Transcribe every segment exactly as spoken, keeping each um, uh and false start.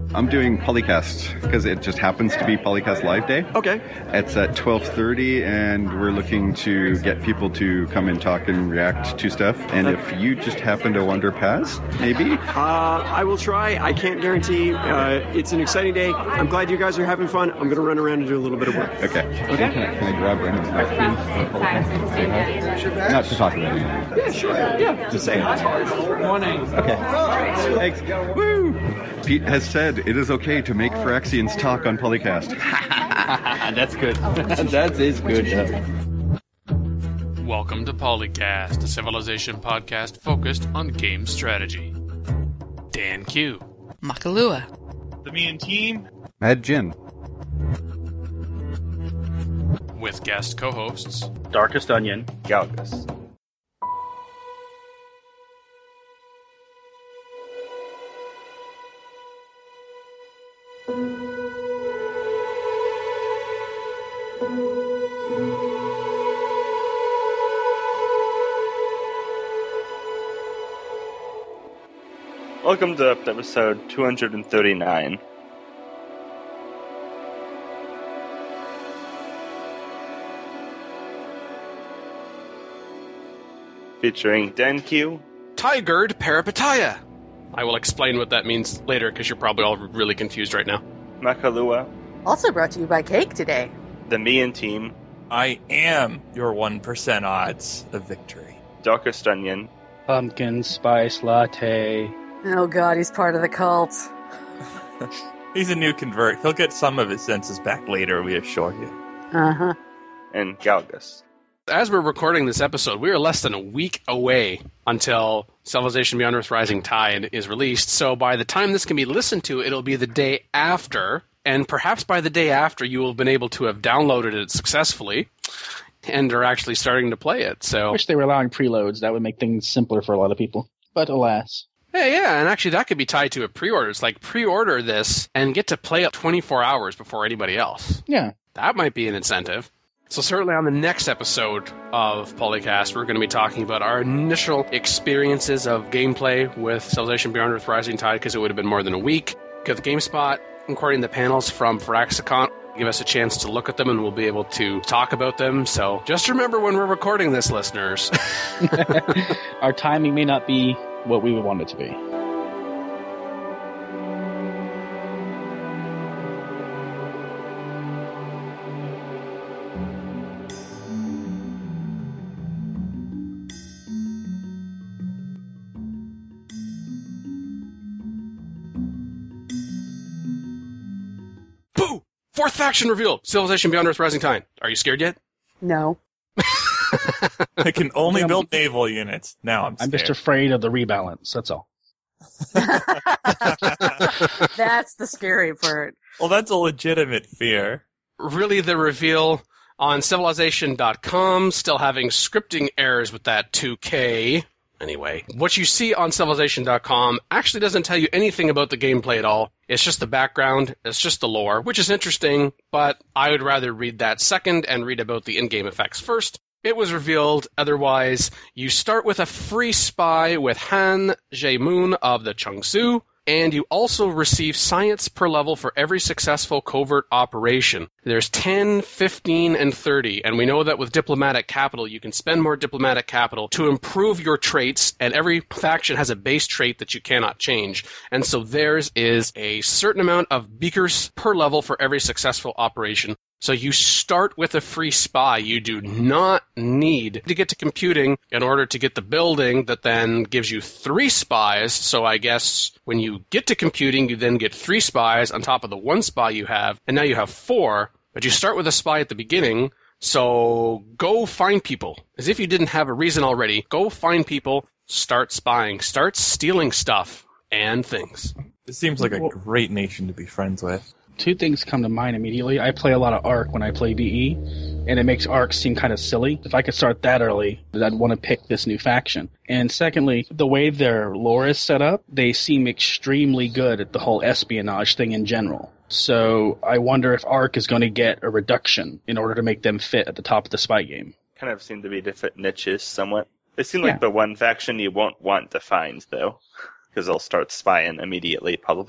I'm doing Polycast because it just happens to be Polycast Live Day. Okay. It's at twelve thirty, and we're looking to get people to come and talk and react to stuff. And uh, if you just happen to wander past, maybe? Uh, I will try. I can't guarantee. Uh, it's an exciting day. I'm glad you guys are having fun. I'm going to run around and do a little bit of work. Okay. Okay. Can I, can I grab Brandon's mic, please? Not to talk about it. Yeah, sure. Yeah, to say hi. Morning. Okay. Thanks. Woo! Pete has said it is okay to make Phyrexians talk on Polycast. That's good. That is good. Welcome to Polycast, a Civilization podcast focused on game strategy. Dan Q. Makalua. The Me and Team. Mad Jin. With guest co-hosts Darkest Onion. Galgus. Welcome to episode two hundred thirty-nine. Featuring Denkyu, Tigard Parapetaya. I will explain what that means later because you're probably all really confused right now. Makalua, Also brought to you by Cake today. the Me and Team, I am your one percent odds of victory. Darkest Onion, Pumpkin spice latte. Oh god, he's part of the cult. He's a new convert. He'll get some of his senses back later, we assure you. Uh-huh. and Galgus. As we're recording this episode, we are less than a week away until Civilization Beyond Earth Rising Tide is released. So by the time this can be listened to, it'll be the day after. And perhaps by the day after, you will have been able to have downloaded it successfully and are actually starting to play it. So I wish they were allowing preloads. That would make things simpler for a lot of people. But alas. Yeah, yeah, and actually that could be tied to a pre-order. It's like pre-order this and get to play it twenty-four hours before anybody else. Yeah. That might be an incentive. So certainly on the next episode of Polycast, we're going to be talking about our initial experiences of gameplay with Civilization Beyond Earth Rising Tide, because it would have been more than a week. Because GameSpot, recording the panels from Phyraxicon, give us a chance to look at them and we'll be able to talk about them. So just remember when we're recording this, listeners. Our timing may not be what we would want it to be. Boo! Fourth faction reveal! Civilization Beyond Earth Rising Tide. Are you scared yet? No. I can only build naval units. Now I'm scared. I'm just afraid of the rebalance, that's all. That's the scary part. Well, that's a legitimate fear. Really, the reveal on Civilization dot com, still having scripting errors with that two K. Anyway, what you see on Civilization dot com actually doesn't tell you anything about the gameplay at all. It's just the background, it's just the lore, which is interesting, but I would rather read that second and read about the in-game effects first. It was revealed otherwise. You start with a free spy with Han Jae-moon of the Chungsu, and you also receive science per level for every successful covert operation. There's ten, fifteen, and thirty, and we know that with diplomatic capital, you can spend more diplomatic capital to improve your traits, and every faction has a base trait that you cannot change. And so theirs is a certain amount of beakers per level for every successful operation. So you start with a free spy. You do not need to get to computing in order to get the building that then gives you three spies. So I guess when you get to computing, you then get three spies on top of the one spy you have, and now you have four. But you start with a spy at the beginning, so go find people. As if you didn't have a reason already, go find people, start spying, start stealing stuff and things. It seems like a great nation to be friends with. Two things come to mind immediately. I play a lot of Ark when I play B E, and it makes Ark seem kind of silly. If I could start that early, I'd want to pick this new faction. And secondly, the way their lore is set up, they seem extremely good at the whole espionage thing in general. So I wonder if Ark is going to get a reduction in order to make them fit at the top of the spy game. Kind of seem to be different niches somewhat. They seem like Yeah. the one faction you won't want to find, though, because they'll start spying immediately, probably.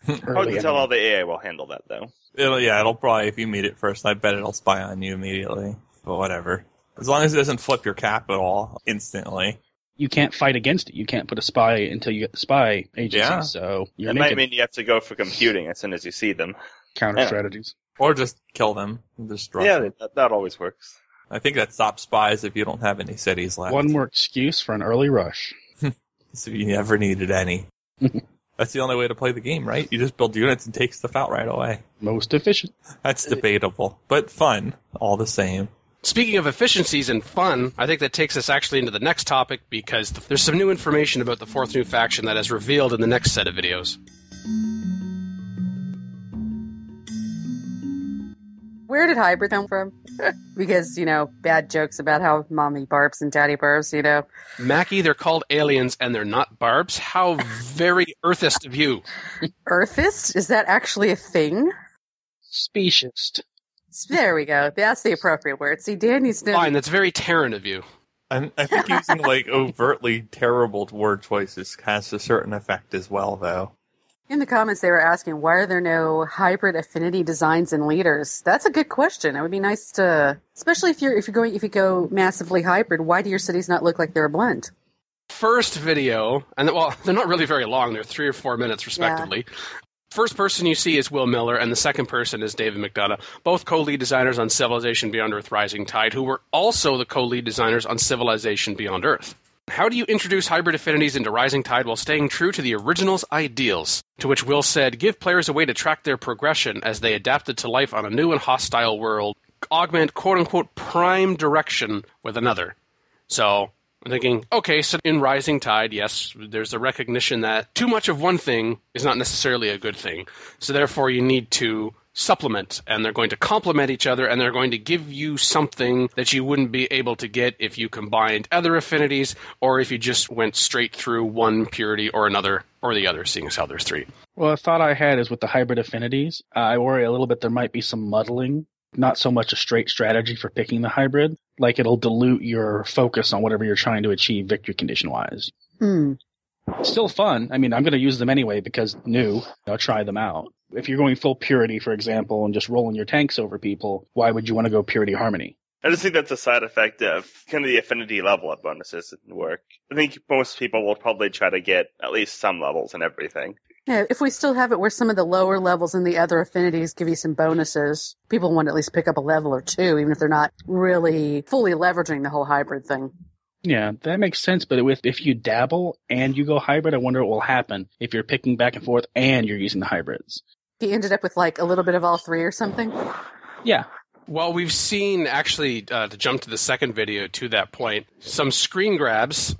Hard to tell how the A I will handle that, though. It'll, yeah, it'll probably, if you meet it first, I bet it'll spy on you immediately. But whatever. As long as it doesn't flip your capital instantly. You can't fight against it. You can't put a spy until you get the spy agency. Yeah. So you're It naked. might mean you have to go for computing as soon as you see them. Counter Yeah. strategies. Or just kill them. Just drop Yeah, them. that, that always works. I think that stops spies if you don't have any cities left. One more excuse for an early rush. So you never needed any. That's the only way to play the game, right? You just build units and take stuff out right away. Most efficient. That's debatable, but fun all the same. Speaking of efficiencies and fun, I think that takes us actually into the next topic because there's some new information about the fourth new faction that is revealed in the next set of videos. Where did hybrid come from? Because, you know, bad jokes about how mommy barbs and daddy barbs, you know. Mackie, they're called aliens and they're not barbs. How very Earthist of you. Earthist? Is that actually a thing? Speciest. There we go. That's the appropriate word. See, Dan needs to know. Fine, that's very Terran of you. I, I think using like overtly terrible word choices has a certain effect as well, though. In the comments, they were asking, why are there no hybrid affinity designs and leaders? That's a good question. It would be nice to, especially if you're if you're going if you go massively hybrid. Why do your cities not look like they're a blend? First video, and well, they're not really very long. They're three or four minutes, respectively. Yeah. First person you see is Will Miller, and the second person is David McDonough, both co-lead designers on Civilization Beyond Earth Rising Tide, who were also the co-lead designers on Civilization Beyond Earth. How do you introduce hybrid affinities into Rising Tide while staying true to the original's ideals? To which Will said, give players a way to track their progression as they adapted to life on a new and hostile world, augment quote-unquote prime direction with another. So I'm thinking, okay, so in Rising Tide, yes, there's a recognition that too much of one thing is not necessarily a good thing. So therefore you need to supplement, and they're going to complement each other, and they're going to give you something that you wouldn't be able to get if you combined other affinities, or if you just went straight through one purity or another, or the other, seeing as how there's three. Well, a thought I had is with the hybrid affinities, uh, I worry a little bit there might be some muddling, not so much a straight strategy for picking the hybrid, like it'll dilute your focus on whatever you're trying to achieve victory condition-wise. Hmm. Still fun. I mean, I'm going to use them anyway because new. I'll try them out. If you're going full purity, for example, and just rolling your tanks over people, why would you want to go purity harmony? I just think that's a side effect of kind of the affinity level up bonuses that work. I think most people will probably try to get at least some levels and everything. Yeah, if we still have it where some of the lower levels in the other affinities give you some bonuses, people want to at least pick up a level or two, even if they're not really fully leveraging the whole hybrid thing. Yeah, that makes sense, but with, if you dabble and you go hybrid, I wonder what will happen if you're picking back and forth and you're using the hybrids. He ended up with like a little bit of all three or something? Yeah. Well, we've seen, actually, uh, to jump to the second video to that point, some screen grabs,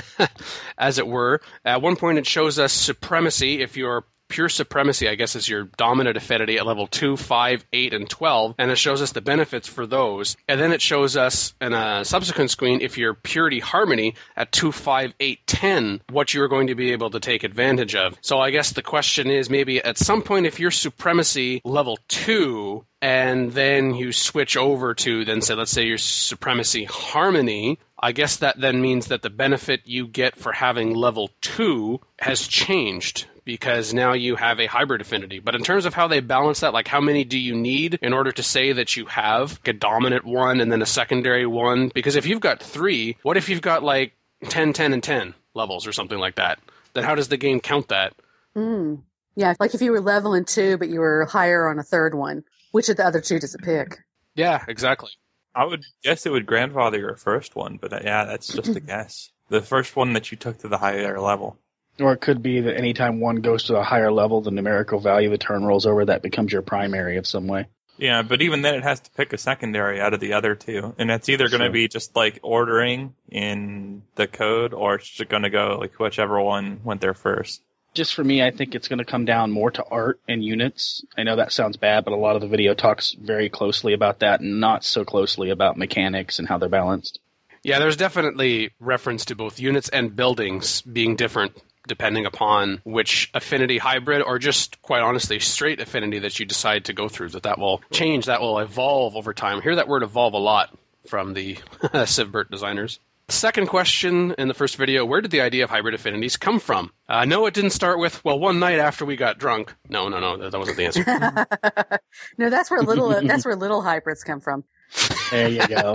as it were. At one point, it shows us supremacy. If you're pure supremacy, I guess, is your dominant affinity at level two, five, eight, and twelve, and it shows us the benefits for those. And then it shows us in a subsequent screen, if you're purity harmony at two, five, eight, ten, what you're going to be able to take advantage of. So I guess the question is maybe at some point, if you're supremacy level two, and then you switch over to, then say, let's say your supremacy harmony, I guess that then means that the benefit you get for having level two has changed, because now you have a hybrid affinity. But in terms of how they balance that, like how many do you need in order to say that you have a dominant one and then a secondary one? Because if you've got three, what if you've got like ten, ten, and ten levels or something like that? Then how does the game count that? Mm. Yeah, like if you were leveling two, but you were higher on a third one, which of the other two does it pick? Yeah, exactly. I would guess it would grandfather your first one, but uh, yeah, that's just a guess. The first one that you took to the higher level. Or it could be that anytime one goes to a higher level, the numerical value of the turn rolls over, that becomes your primary of some way. Yeah, but even then it has to pick a secondary out of the other two. And it's either going to Sure. be just like ordering in the code, or it's just going to go like whichever one went there first. Just for me, I think it's going to come down more to art and units. I know that sounds bad, but a lot of the video talks very closely about that and not so closely about mechanics and how they're balanced. Yeah, there's definitely reference to both units and buildings being different depending upon which affinity hybrid or just, quite honestly, straight affinity that you decide to go through, that that will change, that will evolve over time. I hear that word evolve a lot from the CivBert designers. Second question in the first video, where did the idea of hybrid affinities come from? Uh, no, it didn't start with, well, one night after we got drunk. No, no, no, that, that wasn't the answer. No, that's where little that's where little hybrids come from. There you go.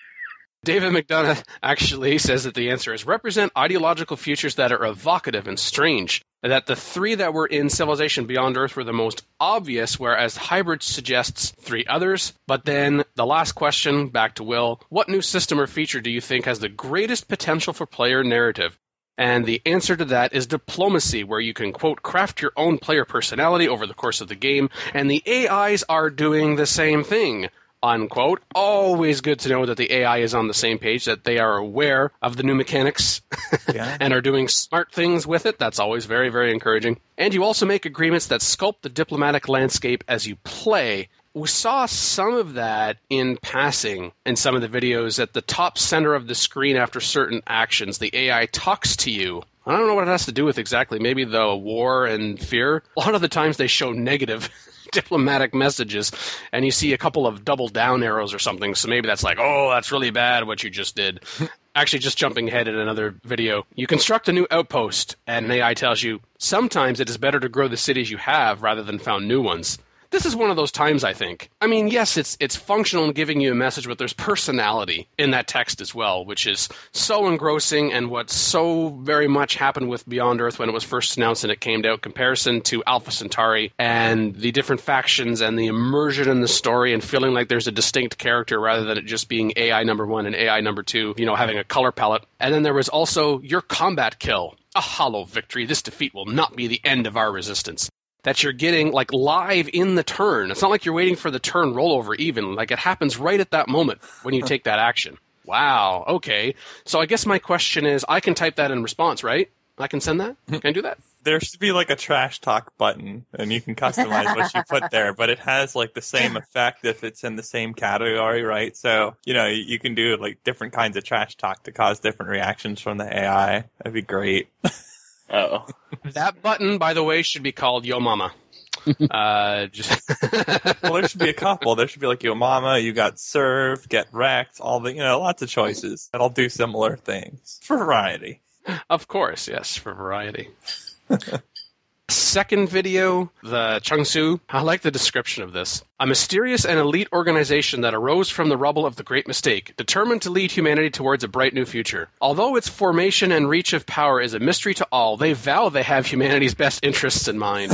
David McDonough actually says that the answer is represent ideological futures that are evocative and strange. That the three that were in Civilization Beyond Earth were the most obvious, whereas hybrid suggests three others. But then the last question, back to Will, what new system or feature do you think has the greatest potential for player narrative? And the answer to that is diplomacy, where you can, quote, craft your own player personality over the course of the game, and the A Is are doing the same thing. Unquote. Always good to know that the A I is on the same page, that they are aware of the new mechanics Yeah. and are doing smart things with it. That's always very, very encouraging. And you also make agreements that sculpt the diplomatic landscape as you play. We saw some of that in passing in some of the videos. At the top center of the screen after certain actions, the A I talks to you. I don't know what it has to do with exactly. Maybe the war and fear. A lot of the times they show negative diplomatic messages, and you see a couple of double down arrows or something, so maybe that's like, oh, that's really bad what you just did. Actually, just jumping ahead in another video, you construct a new outpost, and an A I tells you, sometimes it is better to grow the cities you have rather than found new ones. This is one of those times, I think. I mean, yes, it's it's functional in giving you a message, but there's personality in that text as well, which is so engrossing, and what so very much happened with Beyond Earth when it was first announced and it came out, comparison to Alpha Centauri and the different factions and the immersion in the story and feeling like there's a distinct character rather than it just being A I number one and A I number two, you know, having a color palette. And then there was also your combat kill. A hollow victory. This defeat will not be the end of our resistance. That you're getting like live in the turn. It's not like you're waiting for the turn rollover even. Like it happens right at that moment when you take that action. Wow. Okay. So I guess my question is, I can type that in response, right? I can send that? Can I do that? There should be like a trash talk button, and you can customize what you put there, but it has like the same effect if it's in the same category, right? So, you know, you can do like different kinds of trash talk to cause different reactions from the A I. That'd be great. Oh. That button, by the way, should be called Yo Mama. uh, just Well, there should be a couple. There should be like Yo Mama, You Got Served, Get Wrecked, all the, you know, lots of choices that'll do similar things for variety. Of course, yes, for variety. Second video, the Changsu. I like the description of this. A mysterious and elite organization that arose from the rubble of the Great Mistake, determined to lead humanity towards a bright new future. Although its formation and reach of power is a mystery to all, they vow they have humanity's best interests in mind.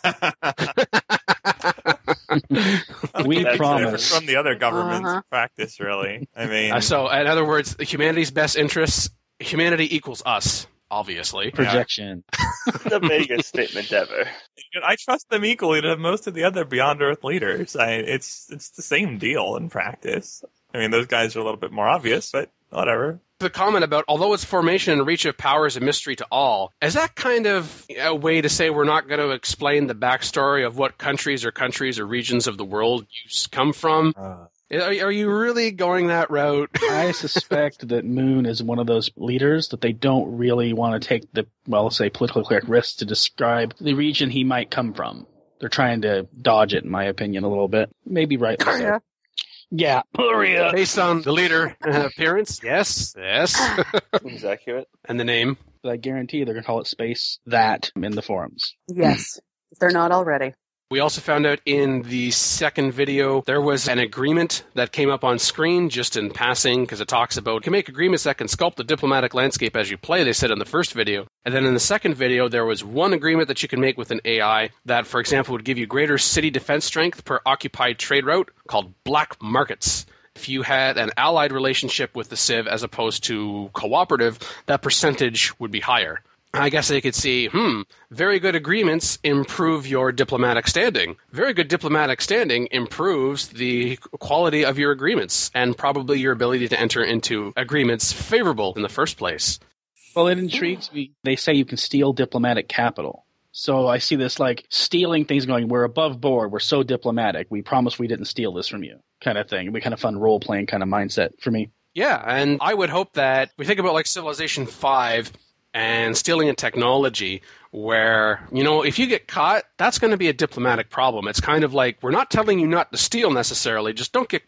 We That's promise. different from the other government's Uh-huh. practice, really. I mean, Uh, so, in other words, humanity's best interests, humanity equals us, obviously. Projection. The biggest statement ever. I trust them equally to most of the other Beyond Earth leaders. I, it's it's the same deal in practice. I mean, those guys are a little bit more obvious, but whatever. The comment about, although its formation and reach of power is a mystery to all, is that kind of a way to say we're not going to explain the backstory of what countries or countries or regions of the world you s- come from? Uh, Are, are you really going that route? I suspect that Moon is one of those leaders that they don't really want to take the, well, say, politically correct risks to describe the region he might come from. They're trying to dodge it, in my opinion, a little bit. Maybe rightly so. Yeah. Yeah, Puria. Based on the leader uh, appearance? Yes, yes. Seems accurate. And the name? But I guarantee they're going to call it Space That in the forums. Yes, if they're not already. We also found out in the second video there was an agreement that came up on screen just in passing because it talks about you can make agreements that can sculpt the diplomatic landscape as you play, they said in the first video. And then in the second video there was one agreement that you can make with an A I that, for example, would give you greater city defense strength per occupied trade route called black markets. If you had an allied relationship with the Civ as opposed to cooperative, that percentage would be higher. I guess they could see, hmm, very good agreements improve your diplomatic standing. Very good diplomatic standing improves the quality of your agreements and probably your ability to enter into agreements favorable in the first place. Well, it intrigues me. They say you can steal diplomatic capital. So I see this like stealing things going, we're above board, we're so diplomatic, we promise we didn't steal this from you, kind of thing. It'd be kind of fun role-playing kind of mindset for me. Yeah, and I would hope that we think about like Civilization five and stealing a technology where, you know, if you get caught, that's going to be a diplomatic problem. It's kind of like, we're not telling you not to steal necessarily, just don't get caught.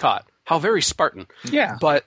How very Spartan. Yeah. But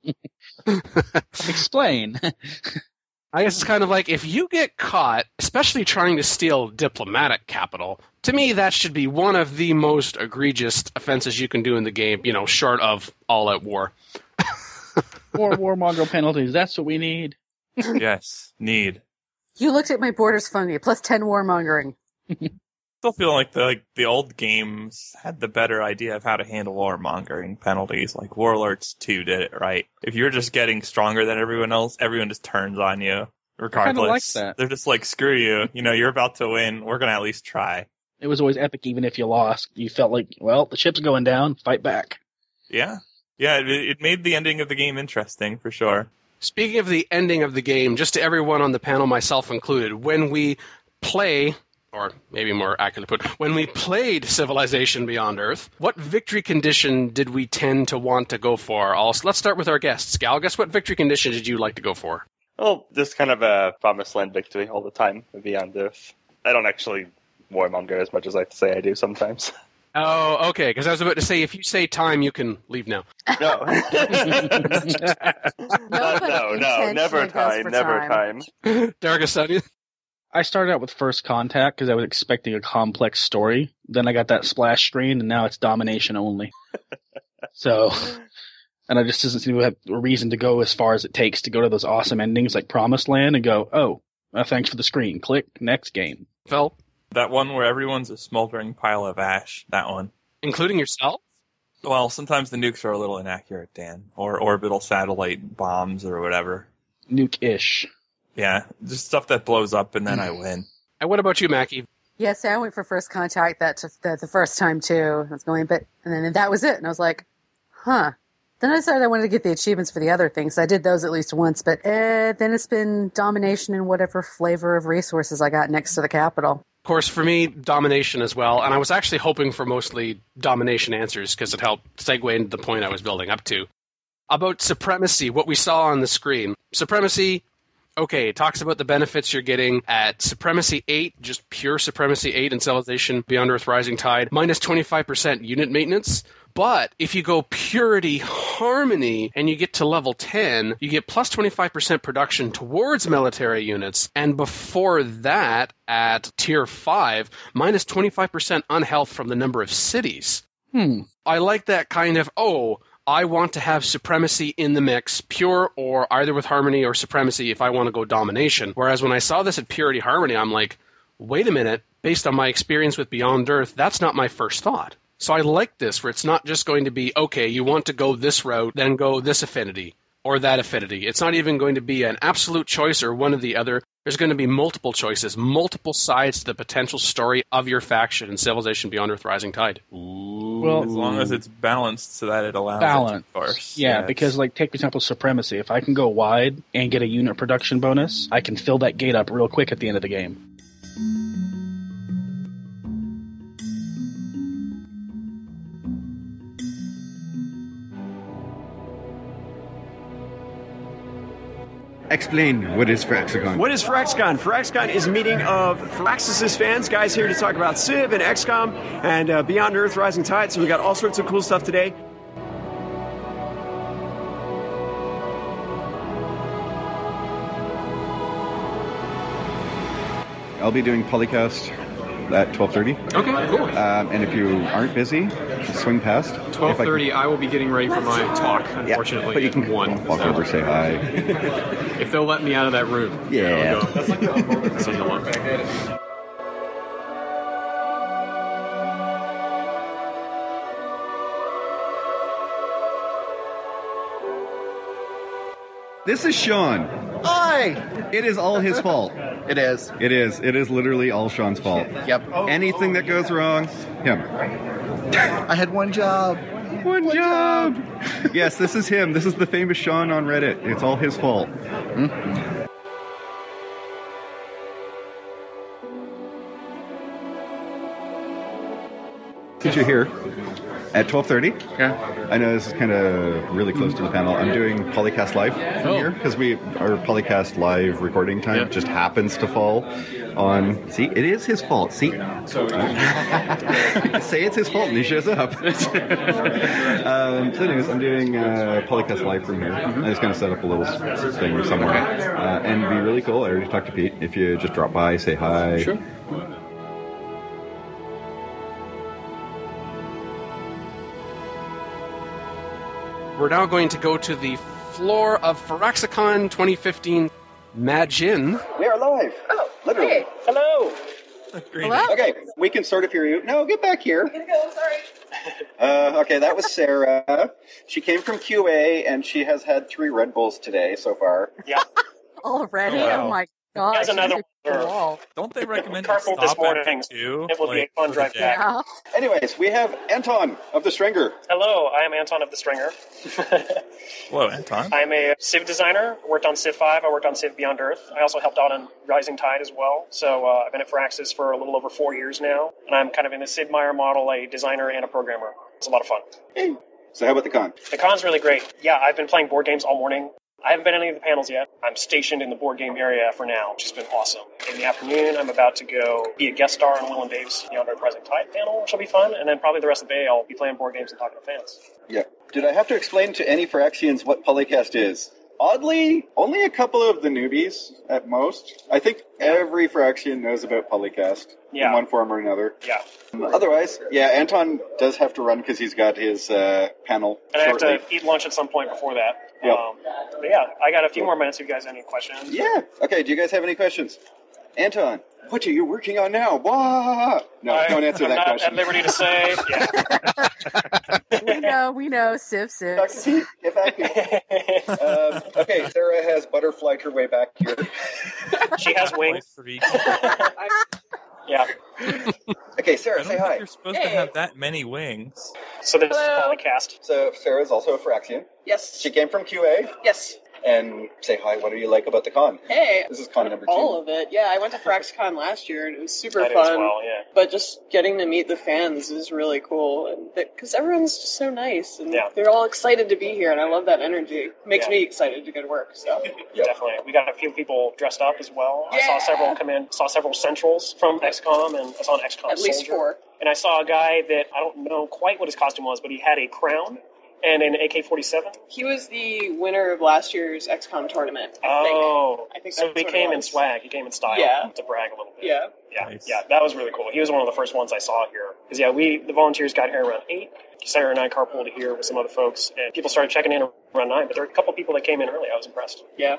Explain. I guess it's kind of like if you get caught, especially trying to steal diplomatic capital, to me that should be one of the most egregious offenses you can do in the game, you know, short of all-out war. More warmonger penalties. That's what we need. Yes, need. You looked at my borders funny. Plus ten warmongering. Still feel like the like the old games had the better idea of how to handle warmongering penalties. Like Warlords two did it right. If you're just getting stronger than everyone else, everyone just turns on you. Regardless, like that. They're just like, screw you. You know, you're about to win. We're gonna at least try. It was always epic, even if you lost. You felt like, well, the ship's going down. Fight back. Yeah, yeah. It, it made the ending of the game interesting for sure. Speaking of the ending of the game, just to everyone on the panel, myself included, when we play, or maybe more accurately put, when we played Civilization Beyond Earth, what victory condition did we tend to want to go for? Also, let's start with our guests. Gal, guess what victory condition did you like to go for? Well, just kind of a promised land victory all the time with Beyond Earth. I don't actually warmonger as much as I like to say I do sometimes. Oh, okay, because I was about to say, if you say time, you can leave now. No. no, no, no, never time, never time. Dargastani? I started out with First Contact because I was expecting a complex story. Then I got that splash screen, and now it's domination only. So, and I just doesn't seem to have a reason to go as far as it takes to go to those awesome endings like Promised Land and go, oh, uh, thanks for the screen. Click, next game. Phil? That one where everyone's a smoldering pile of ash. That one. Including yourself? Well, sometimes the nukes are a little inaccurate, Dan. Or orbital satellite bombs or whatever. Nuke-ish. Yeah, just stuff that blows up and then I win. And what about you, Mackie? Yes, I went for First Contact that the, the first time too. I was going, but and then that was it. And I was like, huh. Then I decided I wanted to get the achievements for the other things. I did those at least once, but eh, then it's been domination and whatever flavor of resources I got next to the capital. Of course, for me, domination as well. And I was actually hoping for mostly domination answers because it helped segue into the point I was building up to. About supremacy, what we saw on the screen. Supremacy, okay, it talks about the benefits you're getting at Supremacy eight, just pure Supremacy eight in Civilization Beyond Earth Rising Tide, minus twenty-five percent unit maintenance. But if you go Purity Harmony and you get to level ten, you get plus twenty-five percent production towards military units. And before that, at Tier five, minus twenty-five percent unhealth from the number of cities. Hmm. I like that kind of, oh, I want to have Supremacy in the mix, pure or either with Harmony or Supremacy if I want to go Domination. Whereas when I saw this at Purity Harmony, I'm like, wait a minute, based on my experience with Beyond Earth, that's not my first thought. So I like this, where it's not just going to be, okay, you want to go this route, then go this affinity or that affinity. It's not even going to be an absolute choice or one or the other. There's going to be multiple choices, multiple sides to the potential story of your faction in Civilization Beyond Earth Rising Tide. Ooh. Well, as long as it's balanced so that it allows balance. it, of course. Yeah, yes. because, like, take, for example, Supremacy. If I can go wide and get a unit production bonus, I can fill that gate up real quick at the end of the game. Explain, what is Firaxicon? What is Firaxicon? Firaxicon is a meeting of Firaxis' fans, guys here to talk about Civ and X COM and uh, Beyond Earth Rising Tide. So we got all sorts of cool stuff today. I'll be doing Polycast at twelve thirty. Okay, cool. Um, and if you aren't busy, just swing past. twelve thirty, I, I will be getting ready for my talk, unfortunately, yeah, but you can at one. walk so. over, say hi. If they'll let me out of that room. Yeah. I'll go. Say hello. This is Sean. Hi! It is all his fault. It is. It is. It is literally all Sean's fault. Yep. Anything that goes wrong, him. I had one job. One, one job. job. Yes, this is him. This is the famous Sean on Reddit. It's all his fault. Mm-hmm. Since you're here, At twelve thirty. Yeah. I know this is kind of really close to the panel. I'm doing Polycast Live from Oh. here because we our Polycast Live recording time Yeah. just happens to fall on. See, it is his fault. See, so say it's his fault and he shows up. um, so, anyways, I'm doing uh, Polycast Live from here. I'm just going to set up a little s- thing somewhere, uh, and it'd be really cool. I already talked to Pete. If you just drop by, say hi. Sure. We're now going to go to the floor of Firaxicon twenty fifteen Magin. We are live. Oh, literally. hey. Hello. Hello? Okay, we can sort of hear you. No, get back here. I'm gonna go, sorry. Uh, okay, that was Sarah. She came from Q A, and she has had three Red Bulls today so far. Yeah. Already? Oh, wow. Oh my gosh. Here's another Wall. Don't they recommend you Carpool this stop morning. after two? It will be a fun for the drive day? back. Yeah. Anyways, we have Anton of the Stringer. Hello, I am Anton of the Stringer. Hello, Anton. I'm a Civ designer. Worked on Civ five. I worked on Civ Beyond Earth. I also helped out on Rising Tide as well. So uh, I've been at Firaxis for a little over four years now, and I'm kind of in the Sid Meier model, a designer and a programmer. It's a lot of fun. Hey. So how about the con? The con's really great. Yeah, I've been playing board games all morning. I haven't been at any of the panels yet. I'm stationed in the board game area for now, which has been awesome. In the afternoon, I'm about to go be a guest star on Will and Dave's Beyond Earth Rising Tide panel, which will be fun. And then probably the rest of the day, I'll be playing board games and talking to fans. Yeah. Did I have to explain to any Firaxians what Polycast is? Oddly, only a couple of the newbies at most. I think every Firaxian knows about Polycast Yeah. in one form or another. Yeah. Otherwise, yeah, Anton does have to run because he's got his uh, panel And I have shortly. to eat lunch at some point before that. Yep. Um, but yeah, I got a few more minutes if you guys have any questions. Yeah. Okay, do you guys have any questions? Anton, what are you working on now? Wah! No, I, don't answer I'm that not question. at liberty to say. Yeah. We know, we know. Civ six. Get back here. um, okay, Sarah has butterflied her way back here. She has wings. Three. Yeah. Okay, I Sarah, don't say think hi. you're supposed to have that many wings. So this is Hello. Polycast. So Sarah's also a Firaxian. Yes. She came from Q A. Yes. And say hi, what do you like about the con? Hey. This is con number two. All of it. Yeah, I went to FraxCon last year and it was super I did fun. as well, yeah. But just getting to meet the fans is really cool, and because everyone's just so nice and Yeah. they're all excited to be here, and I love that energy. Makes Yeah. me excited to go to work. So Definitely. We got a few people dressed up as well. I Yeah. saw several come in, saw several Centrals from X COM, and I saw an X COM at least soldier. four. And I saw a guy that, I don't know quite what his costume was, but he had a crown and an A K forty-seven. He was the winner of last year's X COM tournament. I Oh, think. I think so that's he what it came in was. swag. He came in style Yeah. to brag a little bit. Yeah. Yeah, Nice. yeah, that was really cool. He was one of the first ones I saw here. Because, yeah, we, the volunteers got here around eight. Sarah and I carpooled here with some other folks, and people started checking in around nine, but there were a couple people that came in early. I was impressed. Yeah.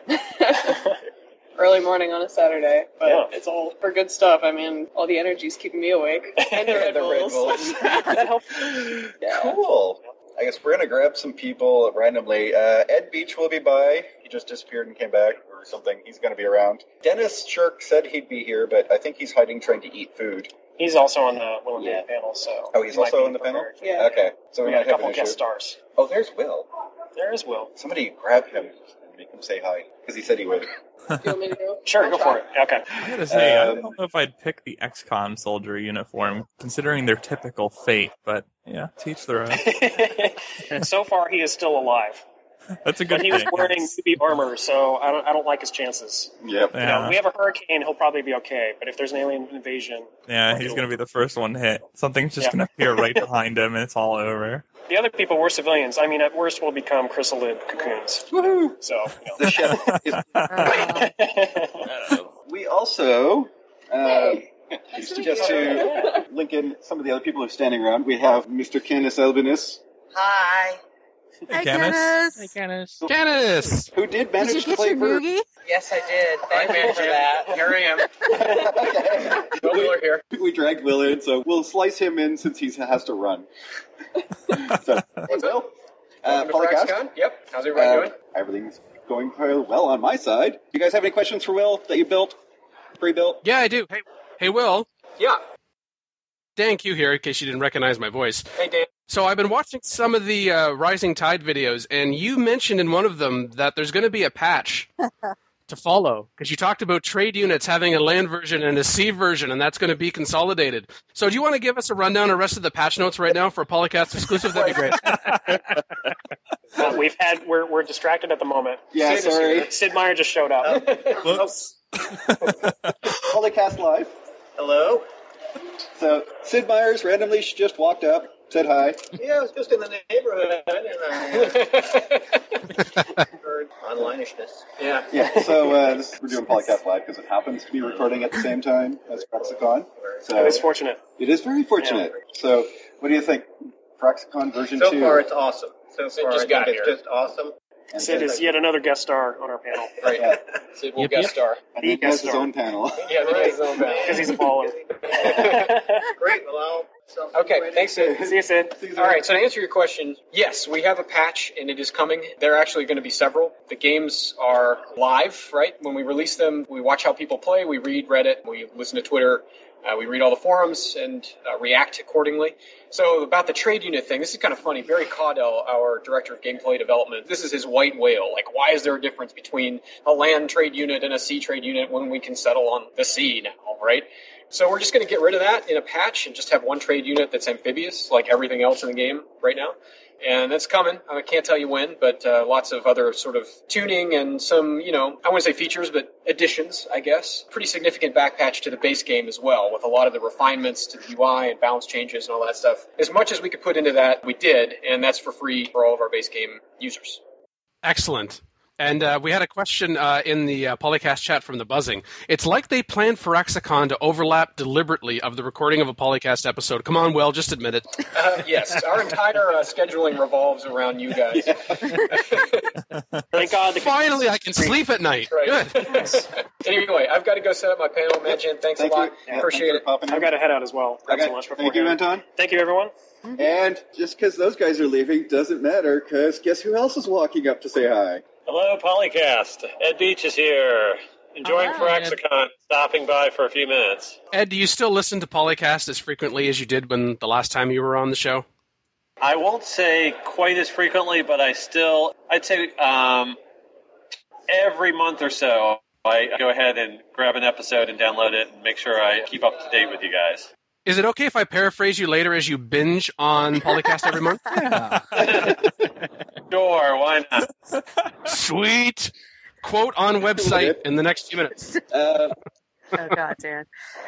Early morning on a Saturday, but Yeah. it's all for good stuff. I mean, all the energy's keeping me awake. And the Red The Red Bulls. Bulls. That helped. Yeah. Cool. I guess we're gonna grab some people randomly. Uh, Ed Beach will be by. He just disappeared and came back or something. He's gonna be around. Dennis Shirk said he'd be here, but I think he's hiding trying to eat food. He's also on the Will and Yeah. Dave panel, so... Oh, he's he might also be on the panel? prepared. Yeah. Okay, so we, We got might a have couple an of guest issue. stars. Oh, there's Will. There is Will. Somebody grab him and make him say hi, because he said he would. Do you want me to go? Sure, I'll go try. for it. Okay. I gotta say, I Um, don't know if I'd pick the X COM soldier uniform, considering their typical fate, but yeah, teach their own. So far, he is still alive. That's a good But he was thing. wearing U B armor, so I don't, I don't like his chances. Yep. You know, Yeah, we have a hurricane, he'll probably be okay. But if there's an alien invasion, yeah, he's gonna be the first one hit. Something's just Yeah. gonna appear right behind him, and it's all over. the other people were civilians. I mean, at worst, we'll become chrysalid cocoons. Woohoo! So, The chef is. Uh, you know. We also, uh, Hey. just to link in some of the other people who are standing around, we have Mister Canis Albinus, Hi. Hi, Canis. Dennis. Canis. Canis! who did Did manage you to get play your for. noogie? Yes, I did. Thank you for that. Here I am. Okay. Will Wheeler here. We dragged Will in, so we'll slice him in since he has to run. So, hey, Will. Uh, Welcome to Polycast. FraxCon. Yep. How's everybody Uh, doing? everything's going quite well on my side. You guys have any questions for Will that you built? Pre-built? Yeah, I do. Hey, hey, Will. Yeah. Dan Q here, in case you didn't recognize my voice. Hey, Dave. So I've been watching some of the uh, Rising Tide videos, and you mentioned in one of them that there's going to be a patch to follow, because you talked about trade units having a land version and a sea version, and that's going to be consolidated. So do you want to give us a rundown of the rest of the patch notes right now for a Polycast exclusive? That'd be great. Uh, we've had we're we're distracted at the moment. Yeah, Sid is sorry. here. Sid Meier just showed up. Whoops. Polycast Live. Hello? So, Sid Meier's randomly just walked up, said hi. Yeah, I was just in the neighborhood, and I heard online-ishness. Yeah. Yeah, so uh, this, we're doing Polycast Live because it happens to be recording at the same time as Fraxicon. So It is fortunate. It is very fortunate. So, what do you think? Fraxicon version So two? far, it's awesome. So Sid far, just I got think it's here. just awesome. And Sid is yet another guest star on our panel. Right. Yeah. Sid will Yep, guest yep. star. And he has his own panel. Yeah, right. His own band. Because he's a baller. Great. Well, I'll... Okay, thanks, Sid. See you, Sid. All right, so to answer your question, yes, we have a patch, and it is coming. There are actually going to be several. The games are live, right? When we release them, we watch how people play, we read Reddit, we listen to Twitter, uh, we read all the forums, and uh, react accordingly. So about the trade unit thing, this is kind of funny. Barry Caudell, our director of gameplay development, this is his white whale. Like, why is there a difference between a land trade unit and a sea trade unit when we can settle on the sea now, right? So we're just going to get rid of that in a patch and just have one trade unit that's amphibious, like everything else in the game right now. And that's coming. I can't tell you when, but uh, lots of other sort of tuning and some, you know, I wouldn't say features, but additions, I guess. Pretty significant back patch to the base game as well, with a lot of the refinements to the U I and balance changes and all that stuff. As much as we could put into that, we did, and that's for free for all of our base game users. Excellent. And uh, we had a question uh, in the uh, Polycast chat from the Buzzing. It's like they planned Firaxicon to overlap deliberately of the recording of a Polycast episode. Come on, Will, just admit it. Uh, yes, our entire uh, scheduling revolves around you guys. Thank God. The Finally, I can sleep at night. Right. Good. Anyway, I've got to go set up my panel. Matt, Jen, thanks Thank a lot. you. Yeah, Appreciate it. Popping in. I've got to head out as well. Thanks Okay. so much for Thank you, Anton. Thank you, everyone. And just because those guys are leaving doesn't matter, because guess who else is walking up to say hi? Hello, Polycast. Ed Beach is here. Enjoying Hi, Ed. Firaxicon, stopping by for a few minutes. Ed, do you still listen to Polycast as frequently as you did when the last time you were on the show? I won't say quite as frequently, but I still, I'd say um, every month or so, I go ahead and grab an episode and download it and make sure I keep up to date with you guys. Is it okay if I paraphrase you later as you binge on Polycast every month? Yeah. Sure, why not? Sweet. Quote on website in the next few minutes. Uh, Oh, God, Dan.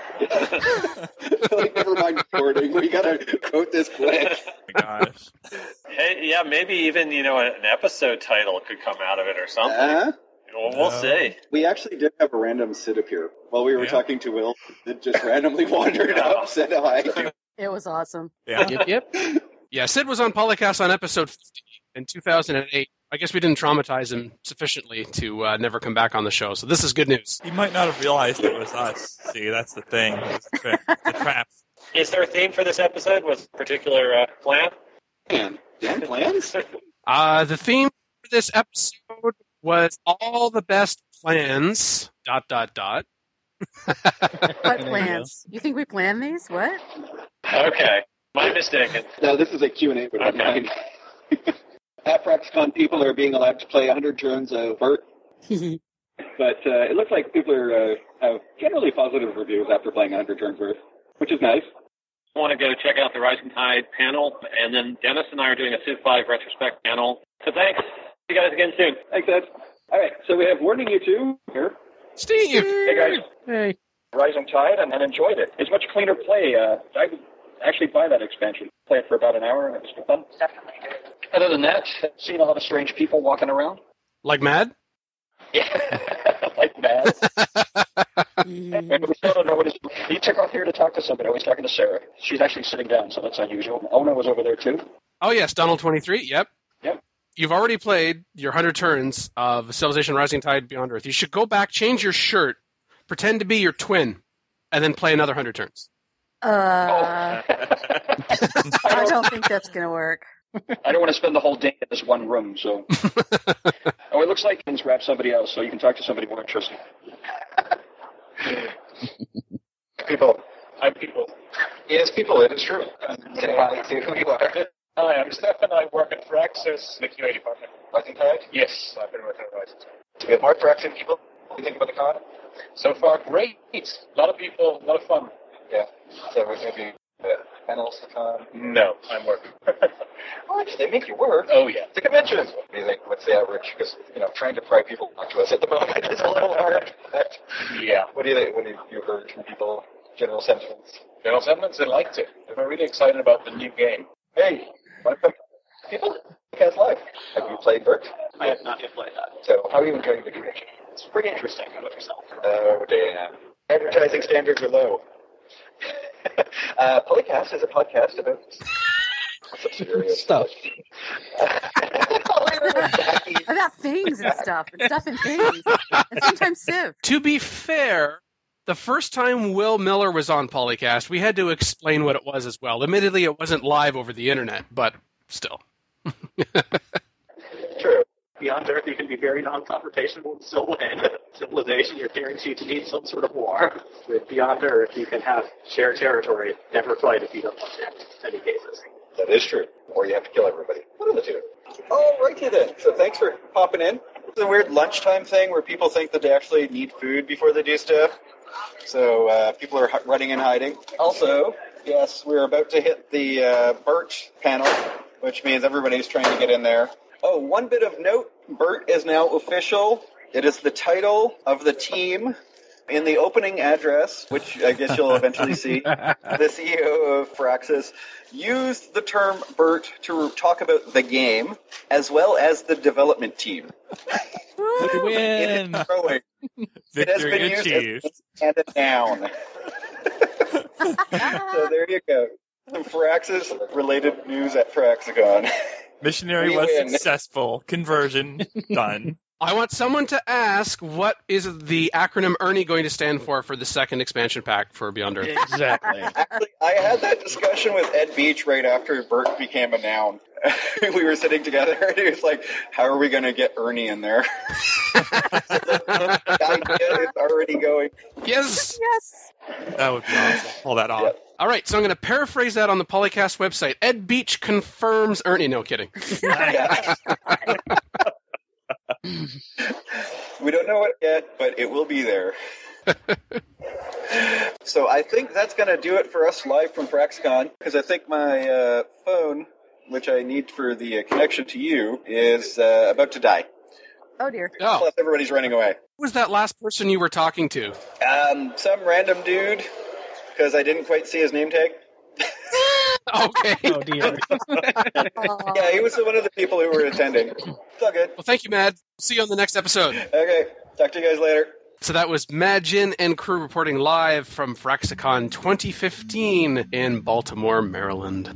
like, never mind recording. We gotta quote this quick. Oh my gosh. Hey, yeah, maybe even, you know, an episode title could come out of it or something. Uh, Well, we'll Uh, see. we actually did have a random Sid appear while we were Yeah. talking to Will. It just randomly wandered up, said hi. It was awesome. Yeah. Yep, yep. Yeah, Sid was on Polycast on episode fifty in two thousand eight. I guess we didn't traumatize him sufficiently to uh, never come back on the show, so this is good news. He might not have realized it was us. See, that's the thing. It was the, trick, the trap. Is there a theme for this episode with a particular uh, plan? Dan, Dan plans? Uh, the theme for this episode was all the best plans, dot, dot, dot. What plans? You think we planned these? What? Okay, my mistaken. No, this is a Q and A with Okay. mine. At FraxCon, people are being allowed to play one hundred turns of Bert, but uh, it looks like people are uh, have generally positive reviews after playing one hundred turns worth, which is nice. I want to go check out the Rising Tide panel, and then Dennis and I are doing a Civ five retrospect panel. So thanks. See you guys again soon. Thanks, Ed. All right, so we have Warning You Two here. Steve! Hey, guys. Hey. Rising Tide and, and enjoyed it. It's much cleaner play. Uh, I would actually buy that expansion. Play it for about an hour, and it was fun. Definitely. Other than that, seen a lot of strange people walking around. Like mad? Yeah, like mad. And we still don't know what his... He took off here to talk to somebody. I was talking to Sarah. She's actually sitting down, so that's unusual. Ona was over there, too. Oh, yes, Donald twenty-three, yep. Yep. You've already played your one hundred turns of Civilization Rising Tide Beyond Earth. You should go back, change your shirt, pretend to be your twin, and then play another one hundred turns. Uh, I don't think that's going to work. I don't want to spend the whole day in this one room, so... Oh, it looks like he's grabbed somebody else, so you can talk to somebody more interesting. People. I'm people. Yes, people, it is true. Uh, can I see who you are? Hi, I'm Stefan. I work at Fraxis, the Q A department. Rising Tide? Yes, I've been working at Rising Tide. Do we have more Fraxin people? you think about the con? So far, great. A lot of people, a lot of fun. Yeah. So we're going to be uh, panels at the con? No, I'm working. What? They make you work? Oh, yeah. The conventions. What do you think? What's the average? Because, you know, trying to pry people talk to us at the moment is a little hard. Yeah. What do you think? What have you heard from people? General sentiments? General sentiments, they liked it. They're really excited about the new game. Hey, welcome. People, Podcast Live. Have you played Bert? I have not yet played that. So, how are you enjoying the convention? It's pretty interesting. How about yourself? Oh, damn. Advertising standards are low. uh, Polycast is a podcast about some serious stuff. About things and stuff. And stuff and things. And sometimes Civ. To be fair, the first time Will Miller was on Polycast, we had to explain what it was as well. Admittedly, it wasn't live over the internet, but still. True. Beyond Earth, you can be very non-confrontational and still win. Civilization, you're guaranteed to need some sort of war. With Beyond Earth, you can have shared territory, never fight if you don't want to, in many cases. That is true. Or you have to kill everybody. One of the two. All righty then. So thanks for popping in. It's a weird lunchtime thing where people think that they actually need food before they do stuff. So uh, people are h- running and hiding. Also, yes, we're about to hit the uh, Bert panel, which means everybody's trying to get in there. Oh, one bit of note, Bert is now official. It is the title of the team in the opening address, which I guess you'll eventually see. The C E O of Firaxis used the term Bert to talk about the game as well as the development team. We win! It is growing. It has been used achieved. as and a noun. So there you go. Some Firaxis-related news at Firaxicon. Missionary We was win. successful. Conversion done. I want someone to ask, what is the acronym Ernie going to stand for for the second expansion pack for Beyond Earth? Exactly. Actually, I had that discussion with Ed Beach right after Bert became a noun. We were sitting together, and he was like, how are we going to get Ernie in there? The idea is already going. Yes! Yes! That would be awesome. Pull that off. Yep. All right, so I'm going to paraphrase that on the Polycast website. Ed Beach confirms Ernie. No kidding. We don't know it yet, but it will be there. So I think that's going to do it for us live from Firaxicon, because I think my uh, phone, which I need for the uh, connection to you, is uh, about to die. Oh, dear. Oh, Plus, everybody's running away. who was that last person you were talking to? Um, some random dude, because I didn't quite see his name tag. Okay. Oh, dear. Yeah, he was one of the people who were attending. It's all good. Well, thank you, Mad. See you on the next episode. Okay, talk to you guys later. So that was Madjin and crew reporting live from Firaxicon twenty fifteen in Baltimore, Maryland.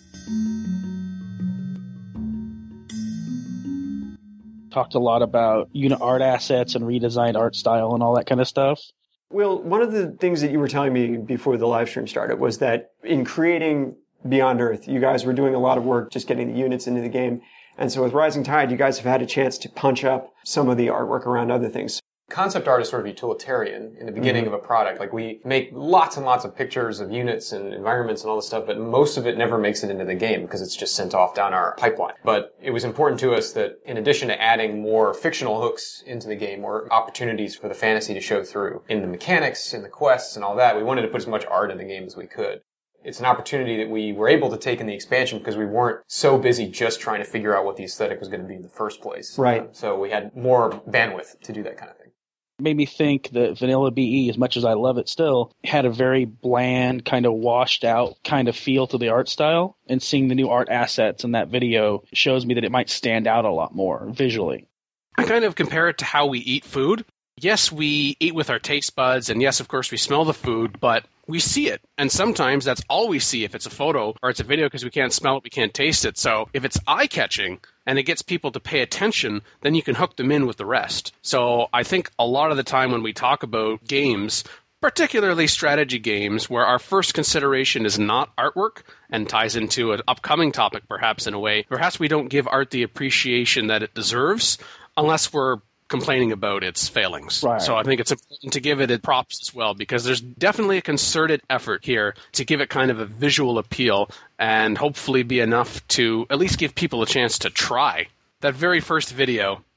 Talked a lot about unit art assets and redesigned art style and all that kind of stuff. Will, one of the things that you were telling me before the live stream started was that in creating Beyond Earth, you guys were doing a lot of work just getting the units into the game. And so with Rising Tide, you guys have had a chance to punch up some of the artwork around other things. Concept art is sort of utilitarian in the beginning mm-hmm. of a product. Like, we make lots and lots of pictures of units and environments and all this stuff, but most of it never makes it into the game because it's just sent off down our pipeline. But it was important to us that in addition to adding more fictional hooks into the game, or opportunities for the fantasy to show through in the mechanics, in the quests and all that, we wanted to put as much art in the game as we could. It's an opportunity that we were able to take in the expansion because we weren't so busy just trying to figure out what the aesthetic was going to be in the first place. Right. Uh, so we had more bandwidth to do that kind of thing. Made me think that Vanilla B E, as much as I love it still, had a very bland, kind of washed out kind of feel to the art style. And seeing the new art assets in that video shows me that it might stand out a lot more visually. I kind of compare it to how we eat food. Yes, we eat with our taste buds, and yes, of course, we smell the food, but we see it. And sometimes that's all we see if it's a photo or it's a video, because we can't smell it, we can't taste it. So if it's eye-catching and it gets people to pay attention, then you can hook them in with the rest. So I think a lot of the time when we talk about games, particularly strategy games, where our first consideration is not artwork and ties into an upcoming topic perhaps in a way, perhaps we don't give art the appreciation that it deserves unless we're complaining about its failings. Right. So I think it's important to give it its props as well, because there's definitely a concerted effort here to give it kind of a visual appeal and hopefully be enough to at least give people a chance to try. That very first video,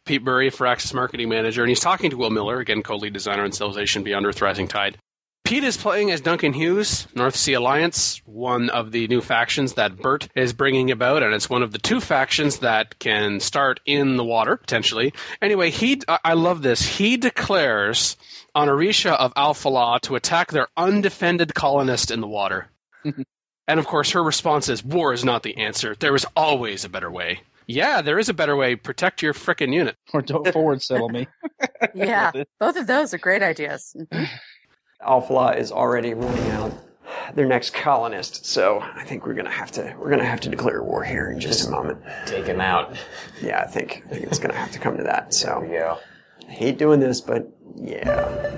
Pete Burry, Firaxis Marketing Manager, and he's talking to Will Miller, again, co-lead designer on Civilization Beyond Earth Rising Tide. Pete is playing as Duncan Hughes, North Sea Alliance, one of the new factions that Bert is bringing about, and it's one of the two factions that can start in the water, potentially. Anyway, he I love this. He declares on Orisha of Alpha Law to attack their undefended colonist in the water. And, of course, her response is, war is not the answer. There is always a better way. Yeah, there is a better way. Protect your frickin' unit. Or don't forward settle me. Yeah, both of those are great ideas. Alpha Law is already running out their next colonist, so I think we're gonna have to we're gonna have to declare war here in just, just a moment. Take him out. Yeah, I think I think it's gonna have to come to that. So yeah, I hate doing this, but yeah.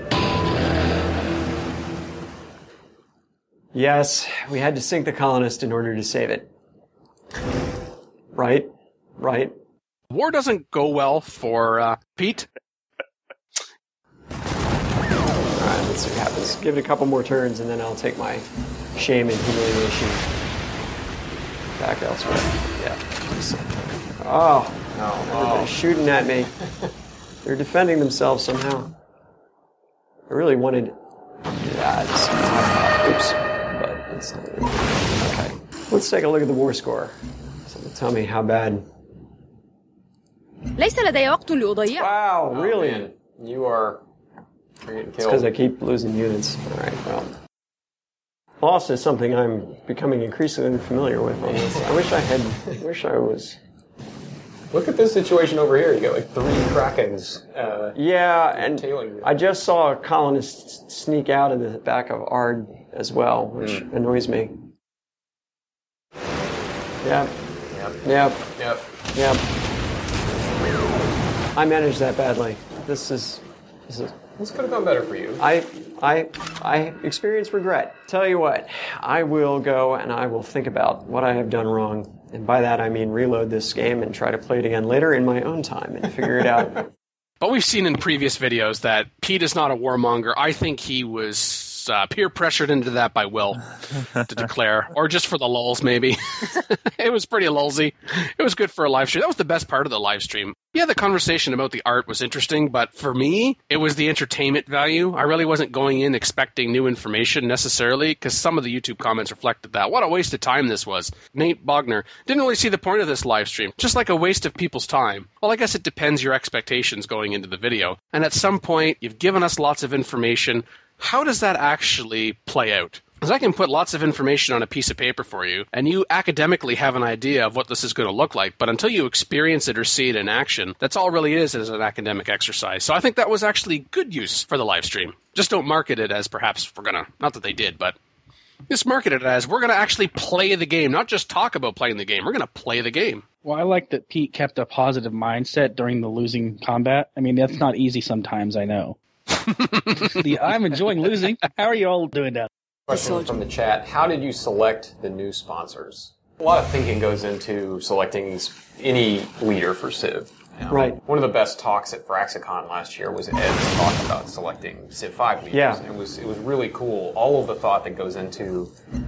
Yes, we had to sink the colonist in order to save it. Right, right. War doesn't go well for uh, Pete. Alright, let's see what happens. Give it a couple more turns, and then I'll take my shame and humiliation back elsewhere. Yeah. Oh, no, everybody's shooting at me. They're defending themselves somehow. I really wanted... Yeah, it's... Oops. But it's not... Okay. Let's take a look at the war score. Someone tell me how bad... ليس لدي وقت لأضيع. Wow, really? Oh, man. You are... It's because I keep losing units. All right, well. Loss is something I'm becoming increasingly familiar with on this. I wish I had... I wish I was... Look at this situation over here. You got like three Krakens. Uh, yeah, and tailing you. I just saw a colonist sneak out of the back of Ard as well, which mm. annoys me. Yep. Yep. Yep. Yep. Yep. I managed that badly. This is... This is... This could have gone better for you. I, I, I experience regret. Tell you what, I will go and I will think about what I have done wrong. And by that I mean reload this game and try to play it again later in my own time and figure it out. But we've seen in previous videos that Pete is not a warmonger. I think he was uh, peer pressured into that by Will to declare, or just for the lulz maybe. It was pretty lulzy. It was good for a live stream. That was the best part of the live stream. Yeah, the conversation about the art was interesting, but for me, it was the entertainment value. I really wasn't going in expecting new information necessarily, because some of the YouTube comments reflected that. What a waste of time this was. Nate Bogner didn't really see the point of this live stream, just like a waste of people's time. Well, I guess it depends your expectations going into the video. And at some point, you've given us lots of information. How does that actually play out? Because I can put lots of information on a piece of paper for you, and you academically have an idea of what this is going to look like, but until you experience it or see it in action, that's all really is as an academic exercise. So I think that was actually good use for the live stream. Just don't market it as perhaps we're going to, not that they did, but just market it as we're going to actually play the game, not just talk about playing the game. We're going to play the game. Well, I like that Pete kept a positive mindset during the losing combat. I mean, that's not easy sometimes, I know. I'm enjoying losing. How are you all doing down? Question from the chat. How did you select the new sponsors? A lot of thinking goes into selecting any leader for Civ. You know, right. One of the best talks at Firaxicon last year was Ed's talk about selecting Civ five leaders. Yeah. It was it was really cool. All of the thought that goes into into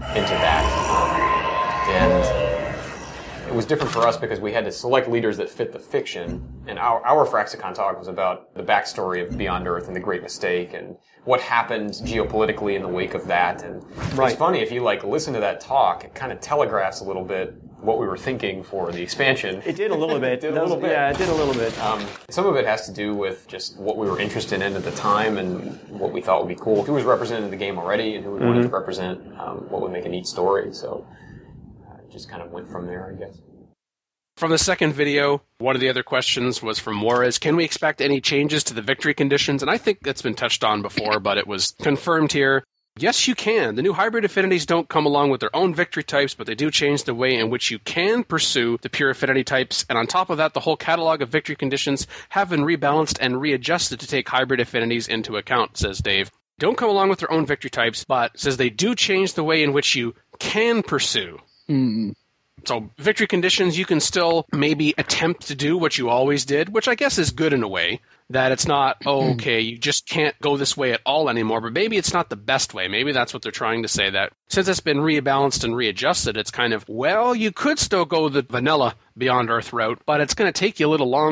that. And it was different for us because we had to select leaders that fit the fiction. And our, our Firaxicon talk was about the backstory of Beyond Earth and the Great Mistake and what happened geopolitically in the wake of that. And right. It's funny, if you like listen to that talk, it kind of telegraphs a little bit what we were thinking for the expansion. It did a little bit. It did a little bit. Yeah, it did a little bit. Um, some of it has to do with just what we were interested in at the time and what we thought would be cool. Who was representing the game already and who we mm-hmm. wanted to represent um, what would make a neat story. So uh, it just kind of went from there, I guess. From the second video, one of the other questions was from Juarez. Can we expect any changes to the victory conditions? And I think that's been touched on before, but it was confirmed here. Yes, you can. The new hybrid affinities don't come along with their own victory types, but they do change the way in which you can pursue the pure affinity types. And on top of that, the whole catalog of victory conditions have been rebalanced and readjusted to take hybrid affinities into account, says Dave. Don't come along with their own victory types, but says they do change the way in which you can pursue. Mm. So victory conditions, you can still maybe attempt to do what you always did, which I guess is good in a way, that it's not, oh, okay, you just can't go this way at all anymore, but maybe it's not the best way. Maybe that's what they're trying to say, that since it's been rebalanced and readjusted, it's kind of, well, you could still go the vanilla Beyond Earth route, but it's going to take you a little longer,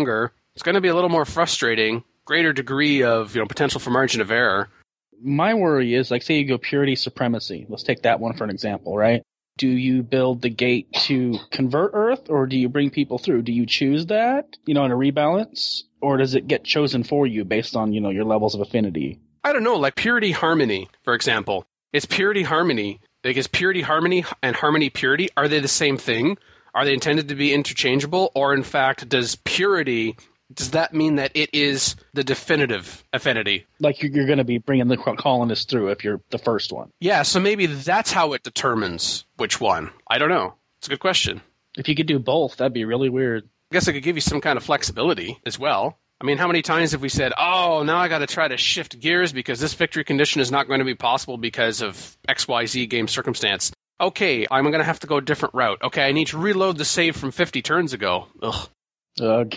it's going to be a little more frustrating, greater degree of, you know, potential for margin of error. My worry is, like, say you go purity supremacy. Let's take that one for an example, right? Do you build the gate to convert Earth, or do you bring people through? Do you choose that, you know, in a rebalance, or does it get chosen for you based on, you know, your levels of affinity? I don't know, like purity harmony, for example. Is purity harmony, like is purity harmony and harmony purity, are they the same thing? Are they intended to be interchangeable, or in fact, does purity, does that mean that it is the definitive affinity? Like you're, you're going to be bringing the colonists through if you're the first one. Yeah, so maybe that's how it determines which one. I don't know. It's a good question. If you could do both, that'd be really weird. I guess it could give you some kind of flexibility as well. I mean, how many times have we said, oh, now I got to try to shift gears because this victory condition is not going to be possible because of X Y Z game circumstance. Okay, I'm going to have to go a different route. Okay, I need to reload the save from fifty turns ago. Ugh. Ugh.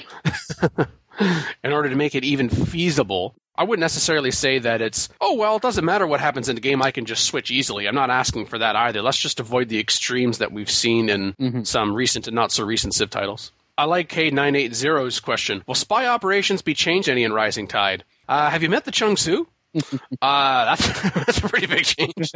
In order to make it even feasible. I wouldn't necessarily say that it's, oh, well, it doesn't matter what happens in the game, I can just switch easily. I'm not asking for that either. Let's just avoid the extremes that we've seen in mm-hmm. some recent and not-so-recent Civ titles. I like K nine eighty's question. Will spy operations be changed any in Rising Tide? Uh, have you met the Chung Su? uh, that's, that's a pretty big change.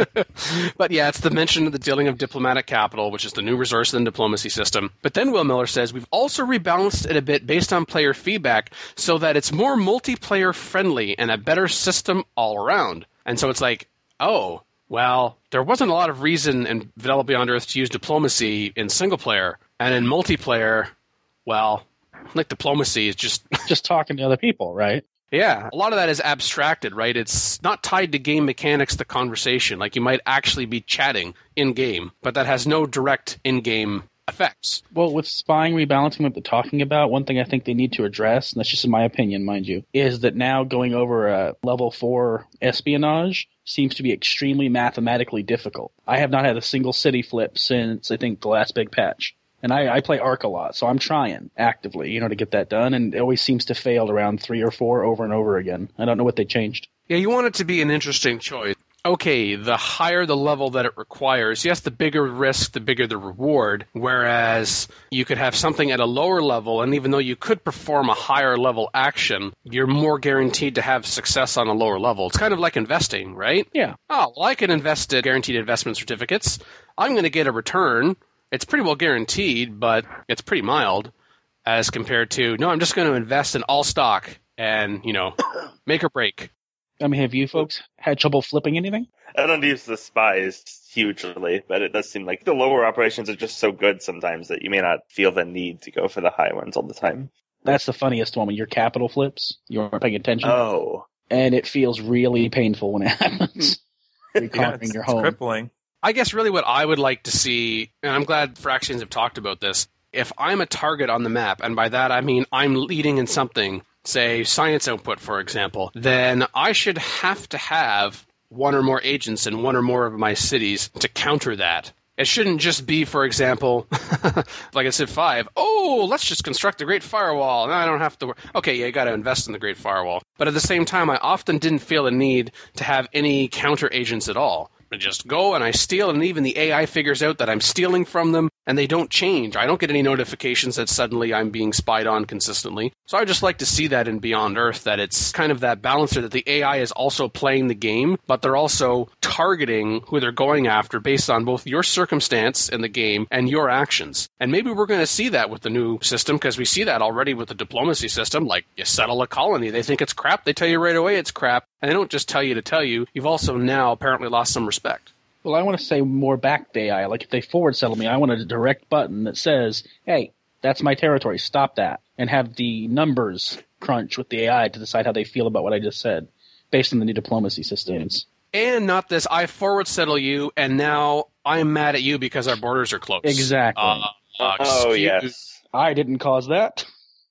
But yeah, it's the mention of the dealing of diplomatic capital, which is the new resource in the diplomacy system. But then Will Miller says, we've also rebalanced it a bit based on player feedback so that it's more multiplayer friendly and a better system all around. And so it's like, oh, well, there wasn't a lot of reason in Vanilla Beyond Earth to use diplomacy in single player. And in multiplayer, well, like diplomacy is just... just talking to other people, right? Yeah, a lot of that is abstracted, right? It's not tied to game mechanics, the conversation. Like, you might actually be chatting in-game, but that has no direct in-game effects. Well, with spying rebalancing, what they're talking about, one thing I think they need to address, and that's just in my opinion, mind you, is that now going over a level four espionage seems to be extremely mathematically difficult. I have not had a single city flip since, I think, the last big patch. And I, I play Ark a lot, so I'm trying actively, you know, to get that done. And it always seems to fail around three or four over and over again. I don't know what they changed. Yeah, you want it to be an interesting choice. Okay, the higher the level that it requires, yes, the bigger risk, the bigger the reward. Whereas you could have something at a lower level, and even though you could perform a higher level action, you're more guaranteed to have success on a lower level. It's kind of like investing, right? Yeah. Oh, well, I can invest in guaranteed investment certificates. I'm going to get a return. It's pretty well guaranteed, but it's pretty mild as compared to, no, I'm just going to invest in all stock and, you know, make or break. I mean, have you folks had trouble flipping anything? I don't use the spies hugely, but it does seem like the lower operations are just so good sometimes that you may not feel the need to go for the high ones all the time. That's the funniest one, when your capital flips, you aren't paying attention. Oh. And it feels really painful when it happens. Reconquering yeah, it's, your home. It's crippling. I guess really what I would like to see, and I'm glad Fractions have talked about this, if I'm a target on the map, and by that I mean I'm leading in something, say science output, for example, then I should have to have one or more agents in one or more of my cities to counter that. It shouldn't just be, for example, like I said, five, oh, let's just construct the Great Firewall. No, I don't have to work. Okay, yeah, you got to invest in the Great Firewall. But at the same time, I often didn't feel a need to have any counter agents at all. I just go and I steal, and even the A I figures out that I'm stealing from them, and they don't change. I don't get any notifications that suddenly I'm being spied on consistently. So I just like to see that in Beyond Earth, that it's kind of that balancer, that the A I is also playing the game, but they're also targeting who they're going after based on both your circumstance in the game and your actions. And maybe we're going to see that with the new system, because we see that already with the diplomacy system. Like, you settle a colony, they think it's crap, they tell you right away it's crap, and they don't just tell you to tell you. You've also now apparently lost some respect. Well, I want to say more back to A I. Like, if they forward settle me, I want a direct button that says, hey, that's my territory, stop that. And have the numbers crunch with the A I to decide how they feel about what I just said, based on the new diplomacy systems. And not this, I forward settle you, and now I'm mad at you because our borders are closed. Exactly. Uh, uh, oh, yes. I didn't cause that.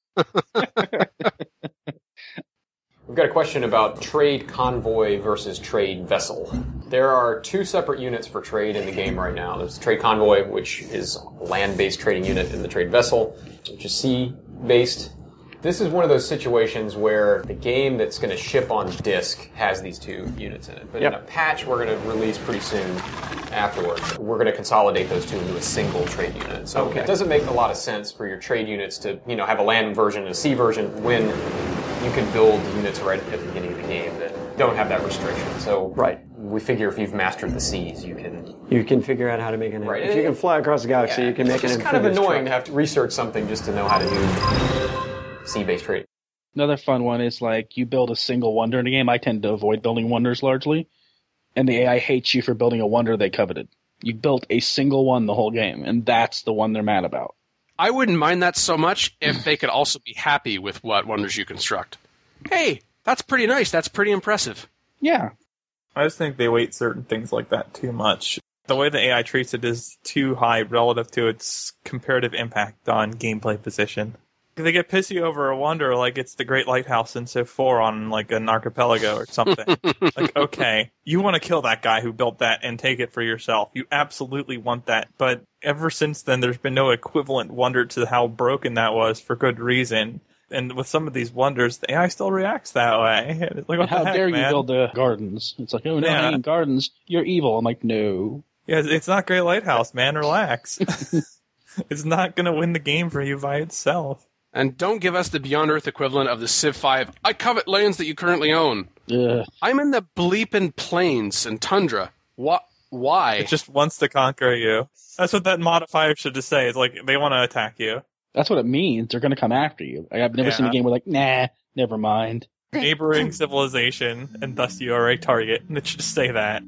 We've got a question about trade convoy versus trade vessel. There are two separate units for trade in the game right now. There's the trade convoy, which is a land-based trading unit, and the trade vessel, which is sea-based. This is one of those situations where the game that's going to ship on disk has these two units in it. But Yep. in a patch we're going to release pretty soon afterwards, we're going to consolidate those two into a single trade unit. So Okay. it doesn't make a lot of sense for your trade units to, you know, have a land version and a C version when you can build units right at the beginning of the game that don't have that restriction. So Right. we figure if you've mastered the C's, you can... You can figure out how to make an. Right. If you can fly across the galaxy, Yeah. you can make It's an. kind of amphibious annoying truck. to have to research something just to know how to do C-based trading. Another fun one is like you build a single wonder in a game. I tend to avoid building wonders largely, and the A I hates you for building a wonder they coveted. You built a single one the whole game, and that's the one they're mad about. I wouldn't mind that so much if they could also be happy with what wonders you construct. Hey, that's pretty nice. That's pretty impressive. Yeah. I just think they weight certain things like that too much. The way the A I treats it is too high relative to its comparative impact on gameplay position. They get pissy over a wonder like it's the Great Lighthouse in Civ four on like an archipelago or something. Like, okay, you want to kill that guy who built that and take it for yourself. You absolutely want that. But ever since then, there's been no equivalent wonder to how broken that was for good reason. And with some of these wonders, the A I still reacts that way. It's like, what How the heck, dare you man? build the gardens? It's like, oh no, Yeah. hanging gardens. You're evil. I'm like, no. Yeah, it's not Great Lighthouse, man. Relax. It's not going to win the game for you by itself. And don't give us the Beyond Earth equivalent of the Civ five. I covet lands that you currently own. Ugh. I'm in the bleeping plains and tundra. What? Why? It just wants to conquer you. That's what that modifier should just say. It's like, they want to attack you. That's what it means. They're going to come after you. I've never Yeah. seen a game where like, nah, never mind. Neighboring civilization, and thus you are a target. And it should just say that.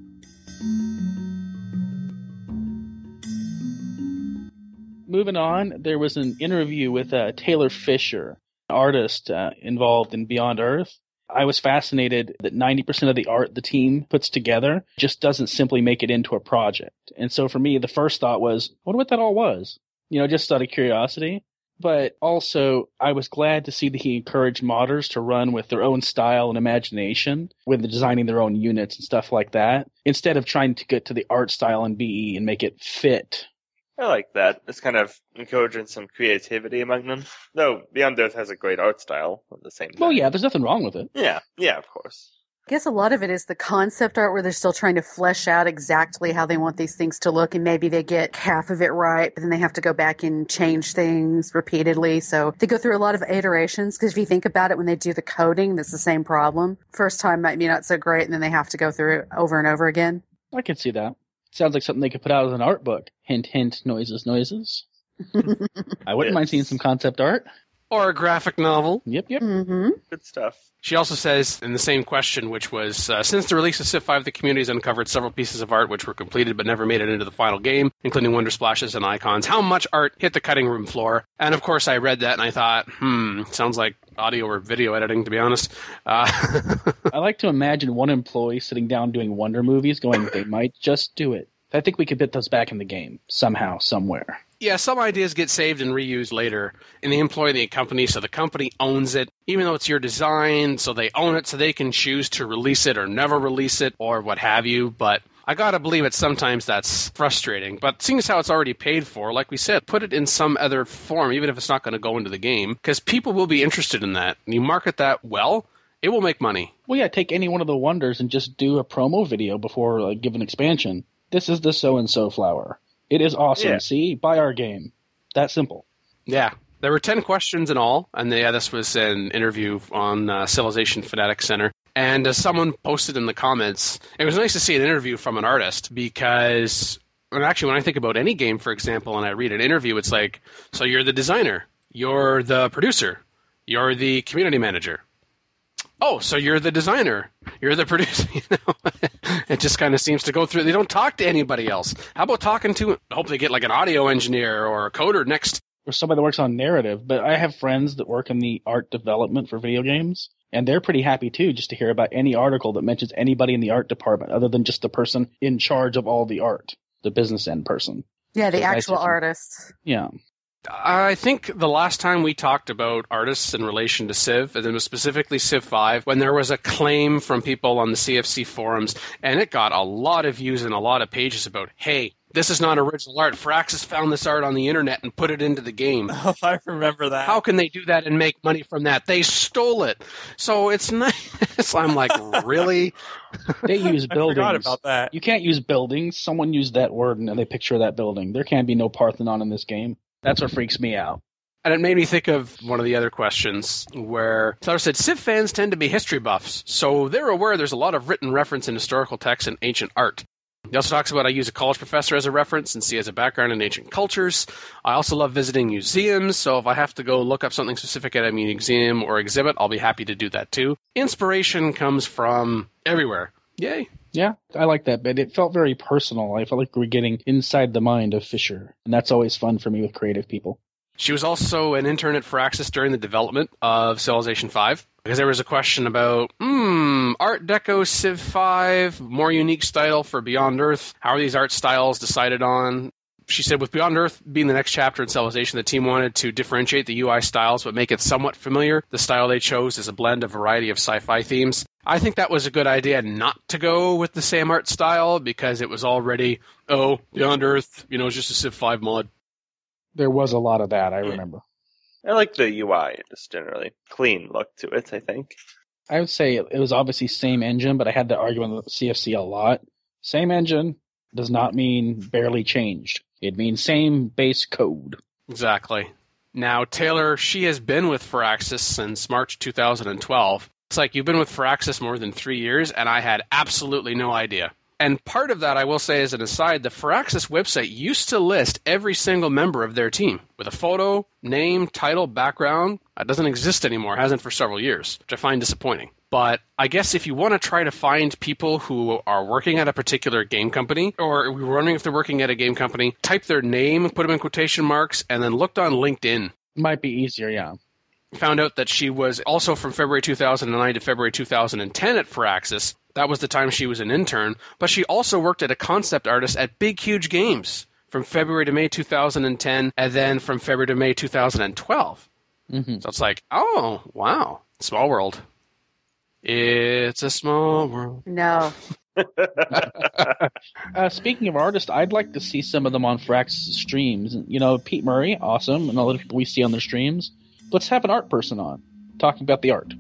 Moving on, there was an interview with uh, Taylor Fisher, an artist uh, involved in Beyond Earth. I was fascinated that ninety percent of the art the team puts together just doesn't simply make it into a project. And so for me, the first thought was, I wonder what that all was. You know, just out of curiosity. But also, I was glad to see that he encouraged modders to run with their own style and imagination when they're designing their own units and stuff like that, instead of trying to get to the art style in B E and make it fit. I like that. It's kind of encouraging some creativity among them. Though Beyond Earth has a great art style at the same time. Well, yeah, there's nothing wrong with it. Yeah, yeah, of course. I guess a lot of it is the concept art where they're still trying to flesh out exactly how they want these things to look, and maybe they get half of it right, but then they have to go back and change things repeatedly. So they go through a lot of iterations, because if you think about it, when they do the coding, that's the same problem. First time might be not so great, and then they have to go through it over and over again. I could see that. Sounds like something they could put out as an art book. Hint, hint, noises, noises. I wouldn't Yes. mind seeing some concept art. Or a graphic novel. Yep, yep. Mm-hmm. Good stuff. She also says in the same question, which was, uh, since the release of Civ five, the community has uncovered several pieces of art which were completed but never made it into the final game, including wonder splashes and icons. How much art hit the cutting room floor? And of course I read that and I thought, hmm, sounds like audio or video editing, to be honest. Uh, I like to imagine one employee sitting down doing Wonder movies going, they might just do it. I think we could get those back in the game, somehow, somewhere. yeah, some ideas get saved and reused later, and they employ the company, so the company owns it, even though it's your design, so they own it, so they can choose to release it or never release it, or what have you, but I gotta believe it sometimes that's frustrating. But seeing as how it's already paid for, like we said, put it in some other form, even if it's not going to go into the game, because people will be interested in that. And you market that well, it will make money. Well, yeah, take any one of the Wonders and just do a promo video before like, give an expansion. This is the so-and-so flower. It is awesome. Yeah. See? Buy our game. That simple. Yeah. There were ten questions in all, and yeah, this was an interview on uh, Civilization Fanatic Center. And as someone posted in the comments, it was nice to see an interview from an artist because, and actually, when I think about any game, for example, and I read an interview, it's like, so you're the designer, you're the producer, you're the community manager. Oh, so you're the designer, you're the producer. You know, it just kind of seems to go through. They don't talk to anybody else. How about talking to? I hope they get like an audio engineer or a coder next. Or somebody that works on narrative. But I have friends that work in the art development for video games, and they're pretty happy too just to hear about any article that mentions anybody in the art department other than just the person in charge of all the art, the business end person. Yeah, the So it's actual nice to- artists. Yeah. I think the last time we talked about artists in relation to Civ, and it was specifically Civ five, when there was a claim from people on the C F C forums, and it got a lot of views and a lot of pages about, hey, this is not original art. Firaxis found this art on the internet and put it into the game. Oh, I remember that. How can they do that and make money from that? They stole it. So it's nice. I'm like, really? They use buildings. I forgot about that. You can't use buildings. Someone used that word and they picture that building. There can't be no Parthenon in this game. That's what freaks me out. And it made me think of one of the other questions where Tyler said, Civ fans tend to be history buffs, so they're aware there's a lot of written reference in historical texts and ancient art. He also talks about I use a college professor as a reference and see as a background in ancient cultures. I also love visiting museums, so if I have to go look up something specific at a museum or exhibit, I'll be happy to do that too. Inspiration comes from everywhere. Yay. Yeah, I like that bit. It felt very personal. I felt like we were getting inside the mind of Fisher, and that's always fun for me with creative people. She was also an intern at Firaxis during the development of Civilization five, because there was a question about, hmm, Art Deco Civ five, more unique style for Beyond Earth. How are these art styles decided on? She said, with Beyond Earth being the next chapter in Civilization, the team wanted to differentiate the U I styles but make it somewhat familiar. The style they chose is a blend of a variety of sci-fi themes. I think that was a good idea not to go with the same art style because it was already, oh, Beyond Earth, you know, it's just a Civ five mod. There was a lot of that, I remember. I like the U I, just generally clean look to it, I think. I would say it was obviously same engine, but I had to argue on the C F C a lot. Same engine does not mean barely changed. It means same base code. Exactly. Now, Taylor, she has been with Firaxis since March two thousand twelve. It's like you've been with Firaxis more than three years, and I had absolutely no idea. And part of that, I will say as an aside, the Firaxis website used to list every single member of their team with a photo, name, title, background. That doesn't exist anymore, hasn't for several years, which I find disappointing. But I guess if you want to try to find people who are working at a particular game company, or we were wondering if they're working at a game company, type their name, put them in quotation marks, and then looked on LinkedIn. Might be easier, yeah. Found out that she was also from February two thousand nine to February two thousand ten at Firaxis. That was the time she was an intern, but she also worked as a concept artist at Big Huge Games from February to May two thousand ten, and then from February to May two thousand twelve. Mm-hmm. So it's like, oh, wow, small world. It's a small world. No. uh, speaking of artists, I'd like to see some of them on Firaxis streams. You know, Pete Murray, awesome, and all the people we see on their streams. Let's have an art person on, talking about the art.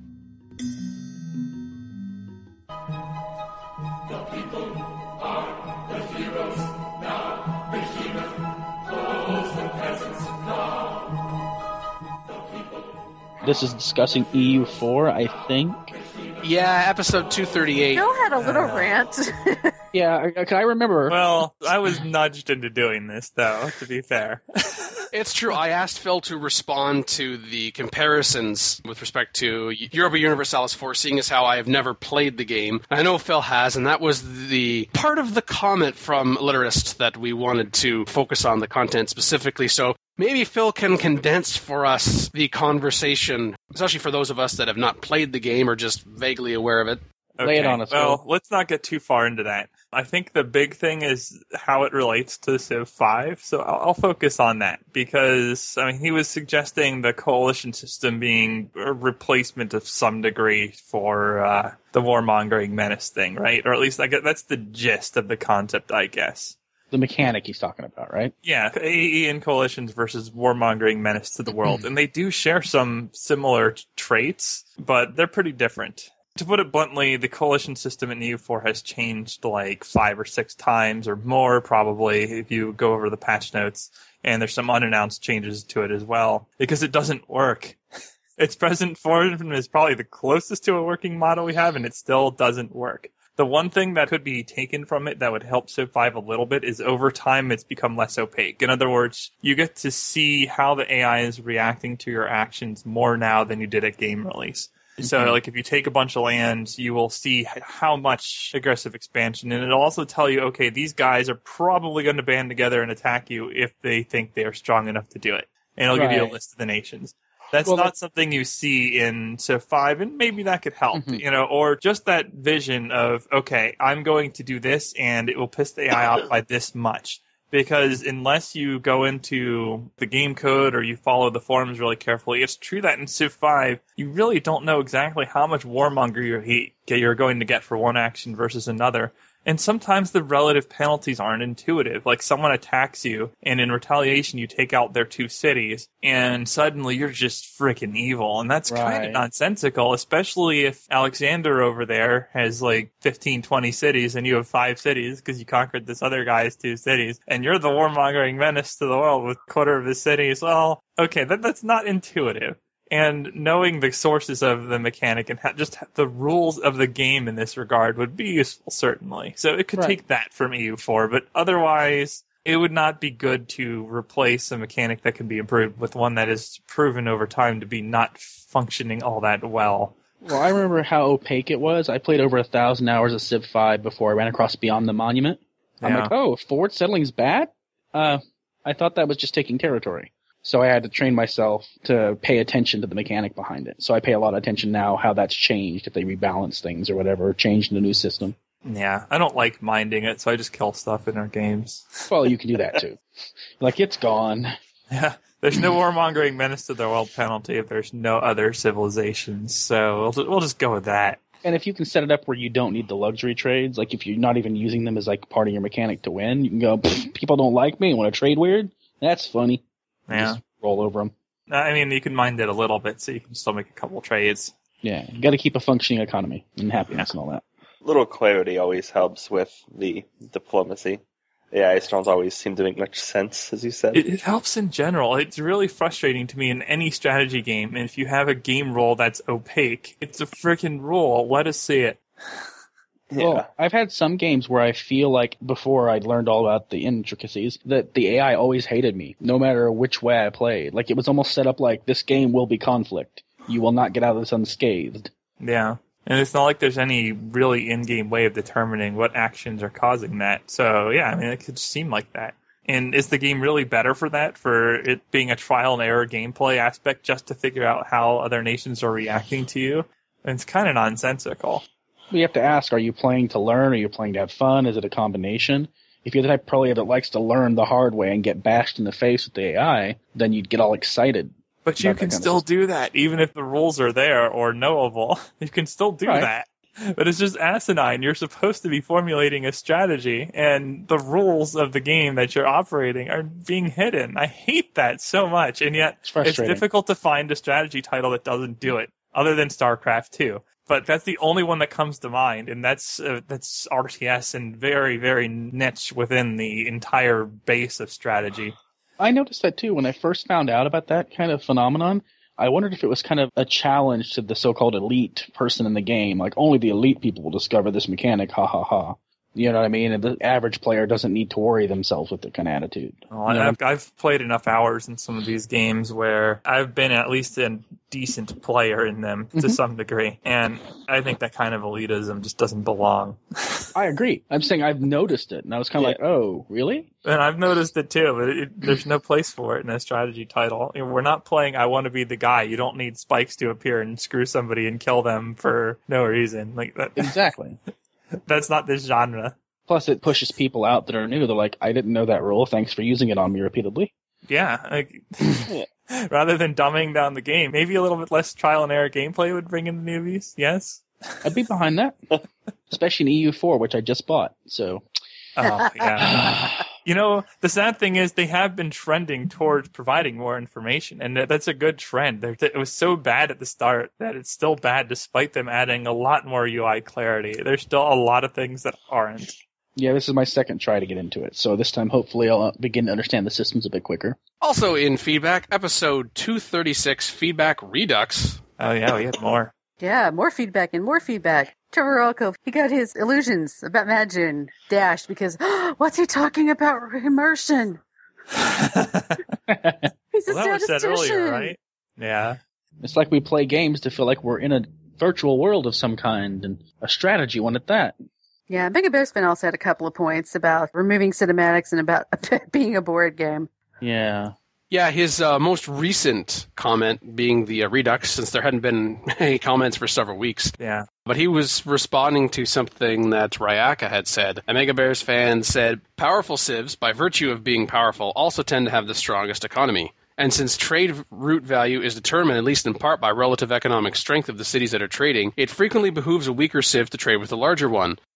This is discussing E U four, I think. Yeah, episode two thirty-eight. Phil had a little uh, rant. Yeah, I, I remember. Well, I was nudged into doing this, though, to be fair. It's true. I asked Phil to respond to the comparisons with respect to Europa Universalis four, seeing as how I have never played the game. I know Phil has, and that was the part of the comment from Literist that we wanted to focus on the content specifically. So maybe Phil can condense for us the conversation, especially for those of us that have not played the game or just vaguely aware of it. Okay. Lay it on us. Well, Phil. Let's not get too far into that. I think the big thing is how it relates to Civ five, so I'll, I'll focus on that, because, I mean, he was suggesting the coalition system being a replacement of some degree for uh, the warmongering menace thing, right? Or at least I guess that's the gist of the concept, I guess. The mechanic he's talking about, right? Yeah, A E and coalitions versus warmongering menace to the world, and they do share some similar traits, but they're pretty different. To put it bluntly, the coalition system in E U four has changed like five or six times or more, probably, if you go over the patch notes. And there's some unannounced changes to it as well, because it doesn't work. Its present form is probably the closest to a working model we have, and it still doesn't work. The one thing that could be taken from it that would help Civ five a little bit is over time it's become less opaque. In other words, you get to see how the A I is reacting to your actions more now than you did at game release. So, like, if you take a bunch of land, you will see how much aggressive expansion, and it'll also tell you, okay, these guys are probably going to band together and attack you if they think they are strong enough to do it. And it'll right. give you a list of the nations. That's well, not that... something you see in Civ five, and maybe that could help, mm-hmm. you know, or just that vision of, okay, I'm going to do this, and it will piss the A I off by this much. Because unless you go into the game code or you follow the forums really carefully, it's true that in Civ five, you really don't know exactly how much warmonger you're, you're going to get for one action versus another. And sometimes the relative penalties aren't intuitive. Like someone attacks you, and in retaliation you take out their two cities, and suddenly you're just freaking evil. And that's kind Right. of nonsensical, especially if Alexander over there has like fifteen, twenty cities, and you have five cities because you conquered this other guy's two cities, and you're the warmongering menace to the world with a quarter of his cities. Well, okay, that, that's not intuitive. And knowing the sources of the mechanic and ha- just the rules of the game in this regard would be useful, certainly. So it could Right. take that from E U four, but otherwise, it would not be good to replace a mechanic that can be improved with one that is proven over time to be not functioning all that well. Well, I remember how opaque it was. I played over a thousand hours of Civ five before I ran across Beyond the Monument. I'm Yeah. like, oh, forward settling's bad? Uh, I thought that was just taking territory. So I had to train myself to pay attention to the mechanic behind it. So I pay a lot of attention now how that's changed, if they rebalance things or whatever, changed in the new system. Yeah, I don't like minding it, so I just kill stuff in our games. Well, you can do that too. Like, it's gone. Yeah, there's no warmongering menace to the world penalty if there's no other civilizations, so we'll just, we'll just go with that. And if you can set it up where you don't need the luxury trades, like if you're not even using them as like part of your mechanic to win, you can go, people don't like me, want to trade weird? That's funny. Yeah. Just roll over them. I mean, you can mind it a little bit, so you can still make a couple trades. Yeah, you got to keep a functioning economy and happiness and all that. Little clarity always helps with the diplomacy. The A I storms always seem to make much sense, as you said. It, it helps in general. It's really frustrating to me in any strategy game. And if you have a game rule that's opaque, it's a freaking rule. Let us see it. Yeah. Well, I've had some games where I feel like before I'd learned all about the intricacies that the A I always hated me, no matter which way I played. Like it was almost set up like this game will be conflict. You will not get out of this unscathed. Yeah. And it's not like there's any really in-game way of determining what actions are causing that. So, yeah, I mean, it could seem like that. And is the game really better for that, for it being a trial and error gameplay aspect just to figure out how other nations are reacting to you? And it's kind of nonsensical. We have to ask, are you playing to learn? Are you playing to have fun? Is it a combination? If you're the type of player that likes to learn the hard way and get bashed in the face with the A I, then you'd get all excited. But you can still do that, even if the rules are there or knowable. You can still do Right. that. But it's just asinine. You're supposed to be formulating a strategy, and the rules of the game that you're operating are being hidden. I hate that so much, and yet It's it's frustrating. difficult to find a strategy title that doesn't do it, other than StarCraft two. But that's the only one that comes to mind, and that's uh, that's R T S and very, very niche within the entire base of strategy. I noticed that too when I first found out about that kind of phenomenon. I wondered if it was kind of a challenge to the so-called elite person in the game. Like, only the elite people will discover this mechanic, ha ha ha. You know what I mean? And the average player doesn't need to worry themselves with that kind of attitude. Well, You know? I've, I've played enough hours in some of these games where I've been at least a decent player in them to Mhm. some degree, and I think that kind of elitism just doesn't belong. I agree. I'm saying I've noticed it, and I was kind of like, oh, really? And I've noticed it too, but it, there's no place for it in a strategy title. You know, we're not playing I want to be the guy. You don't need spikes to appear and screw somebody and kill them for no reason. Like that. Exactly. That's not this genre. Plus, it pushes people out that are new. They're like, I didn't know that rule. Thanks for using it on me repeatedly. Yeah, like, rather than dumbing down the game, maybe a little bit less trial and error gameplay would bring in the newbies. Yes. I'd be behind that, especially in E U four, which I just bought. So, Oh, yeah. You know, the sad thing is they have been trending towards providing more information, and that's a good trend. It was so bad at the start that it's still bad despite them adding a lot more U I clarity. There's still a lot of things that aren't. yeah, this is my second try to get into it. So this time, hopefully, I'll uh, begin to understand the systems a bit quicker. Also in feedback, episode two thirty-six, Feedback Redux. Oh, yeah, we had more. Yeah, more feedback and more feedback. Trevor Alcove, he got his illusions about Magin dashed because, what's he talking about immersion? He's a Well, that was said statistician. earlier, right? Yeah. It's like we play games to feel like we're in a virtual world of some kind, and a strategy one at that. Yeah, Mega Bearspin also had a couple of points about removing cinematics and about being a board game. Yeah. Yeah, his uh, most recent comment being the uh, Redux, since there hadn't been any comments for several weeks. Yeah. But he was responding to something that Ryaka had said. A Mega Bears fan said, powerful civs, by virtue of being powerful, also tend to have the strongest economy. And since trade route value is determined, at least in part, by relative economic strength of the cities that are trading, it frequently behooves a weaker civ to trade with a larger one.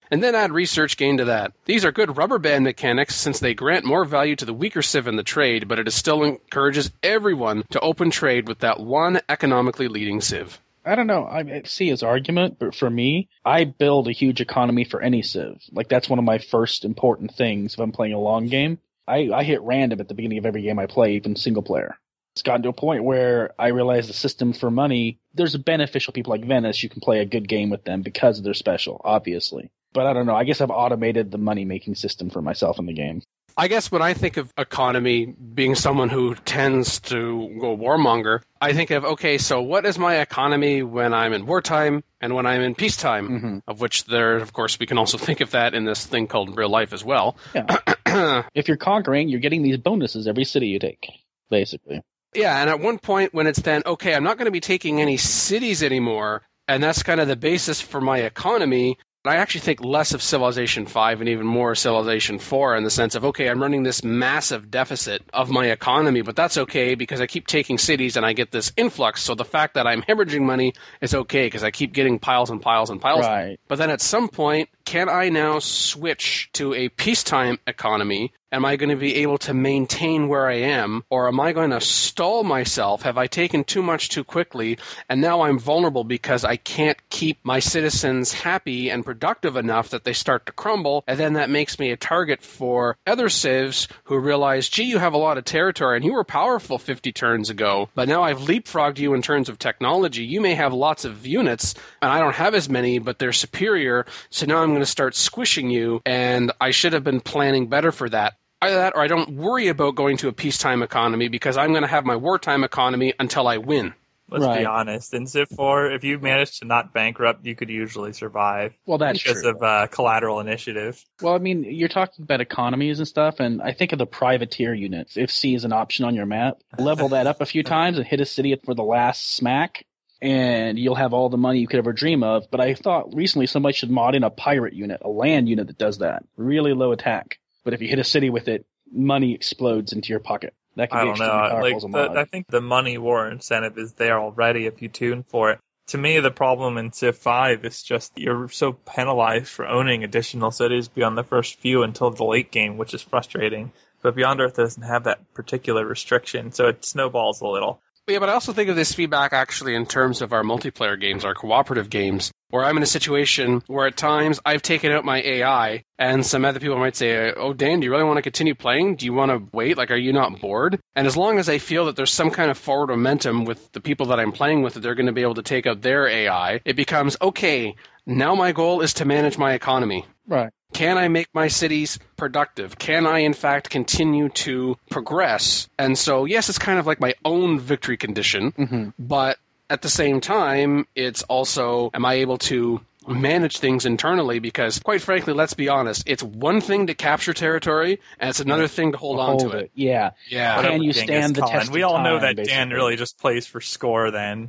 and then add research gain to that. These are good rubber band mechanics since they grant more value to the weaker civ in the trade, but it still encourages everyone to open trade with that one economically leading civ. I don't know. I see his argument, but for me, I build a huge economy for any civ. Like, that's one of my first important things if I'm playing a long game. I, I hit random at the beginning of every game I play, even single player. It's gotten to a point where I realize the system for money, there's beneficial people like Venice, you can play a good game with them because they're special, obviously. But I don't know, I guess I've automated the money-making system for myself in the game. I guess when I think of economy, being someone who tends to go warmonger, I think of, okay, so what is my economy when I'm in wartime and when I'm in peacetime? Mm-hmm. Of which there, of course, we can also think of that in this thing called real life as well. Yeah. If you're conquering, you're getting these bonuses every city you take, basically. Yeah, and at one point when it's then, okay, I'm not going to be taking any cities anymore, and that's kind of the basis for my economy, I actually think less of Civilization five and even more Civilization four in the sense of, okay, I'm running this massive deficit of my economy, but that's okay because I keep taking cities and I get this influx. So the fact that I'm hemorrhaging money is okay because I keep getting piles and piles and piles. Right. But then at some point, can I now switch to a peacetime economy? Am I going to be able to maintain where I am, or am I going to stall myself? Have I taken too much too quickly, and now I'm vulnerable because I can't keep my citizens happy and productive enough that they start to crumble, and then that makes me a target for other civs who realize, gee, you have a lot of territory, and you were powerful fifty turns ago, but now I've leapfrogged you in terms of technology. You may have lots of units, and I don't have as many, but they're superior, so now I'm going to start squishing you, and I should have been planning better for that. Either that, or I don't worry about going to a peacetime economy because I'm going to have my wartime economy until I win. Let's Right. be honest. In Civ four, if you manage to not bankrupt, you could usually survive. Well, that's because true. of uh, collateral initiative. Well, I mean, you're talking about economies and stuff, and I think of the privateer units. If C is an option on your map, level that up a few times and hit a city for the last smack, and you'll have all the money you could ever dream of. But I thought recently somebody should mod in a pirate unit, a land unit that does that. Really low attack. But if you hit a city with it, money explodes into your pocket. That could I be don't extremely know. powerful Like as a the, mod. I think the money war incentive is there already if you tune for it. To me, the problem in Civ five is just you're so penalized for owning additional cities beyond the first few until the late game, which is frustrating. But Beyond Earth doesn't have that particular restriction, so it snowballs a little. Yeah, but I also think of this feedback actually in terms of our multiplayer games, our cooperative games, where I'm in a situation where at times I've taken out my A I, and some other people might say, oh, Dan, do you really want to continue playing? Do you want to wait? Like, are you not bored? And as long as I feel that there's some kind of forward momentum with the people that I'm playing with, that they're going to be able to take out their A I, it becomes, okay, now my goal is to manage my economy. Right. Can I make my cities productive? Can I, in fact, continue to progress? And so, yes, it's kind of like my own victory condition, Mm-hmm. but at the same time, it's also, am I able to manage things internally? Because, quite frankly, let's be honest, it's one thing to capture territory, and it's another thing to hold on Hold to it. it. Yeah. Yeah. Can you Genghis stand the Khan. test We of all know time, that Dan basically? really just plays for score then.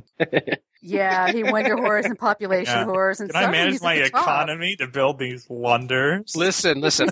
Yeah, he wonder whores and population Yeah. whores and Can I stuff. manage He's at my the top. economy to build these wonders? Listen, listen.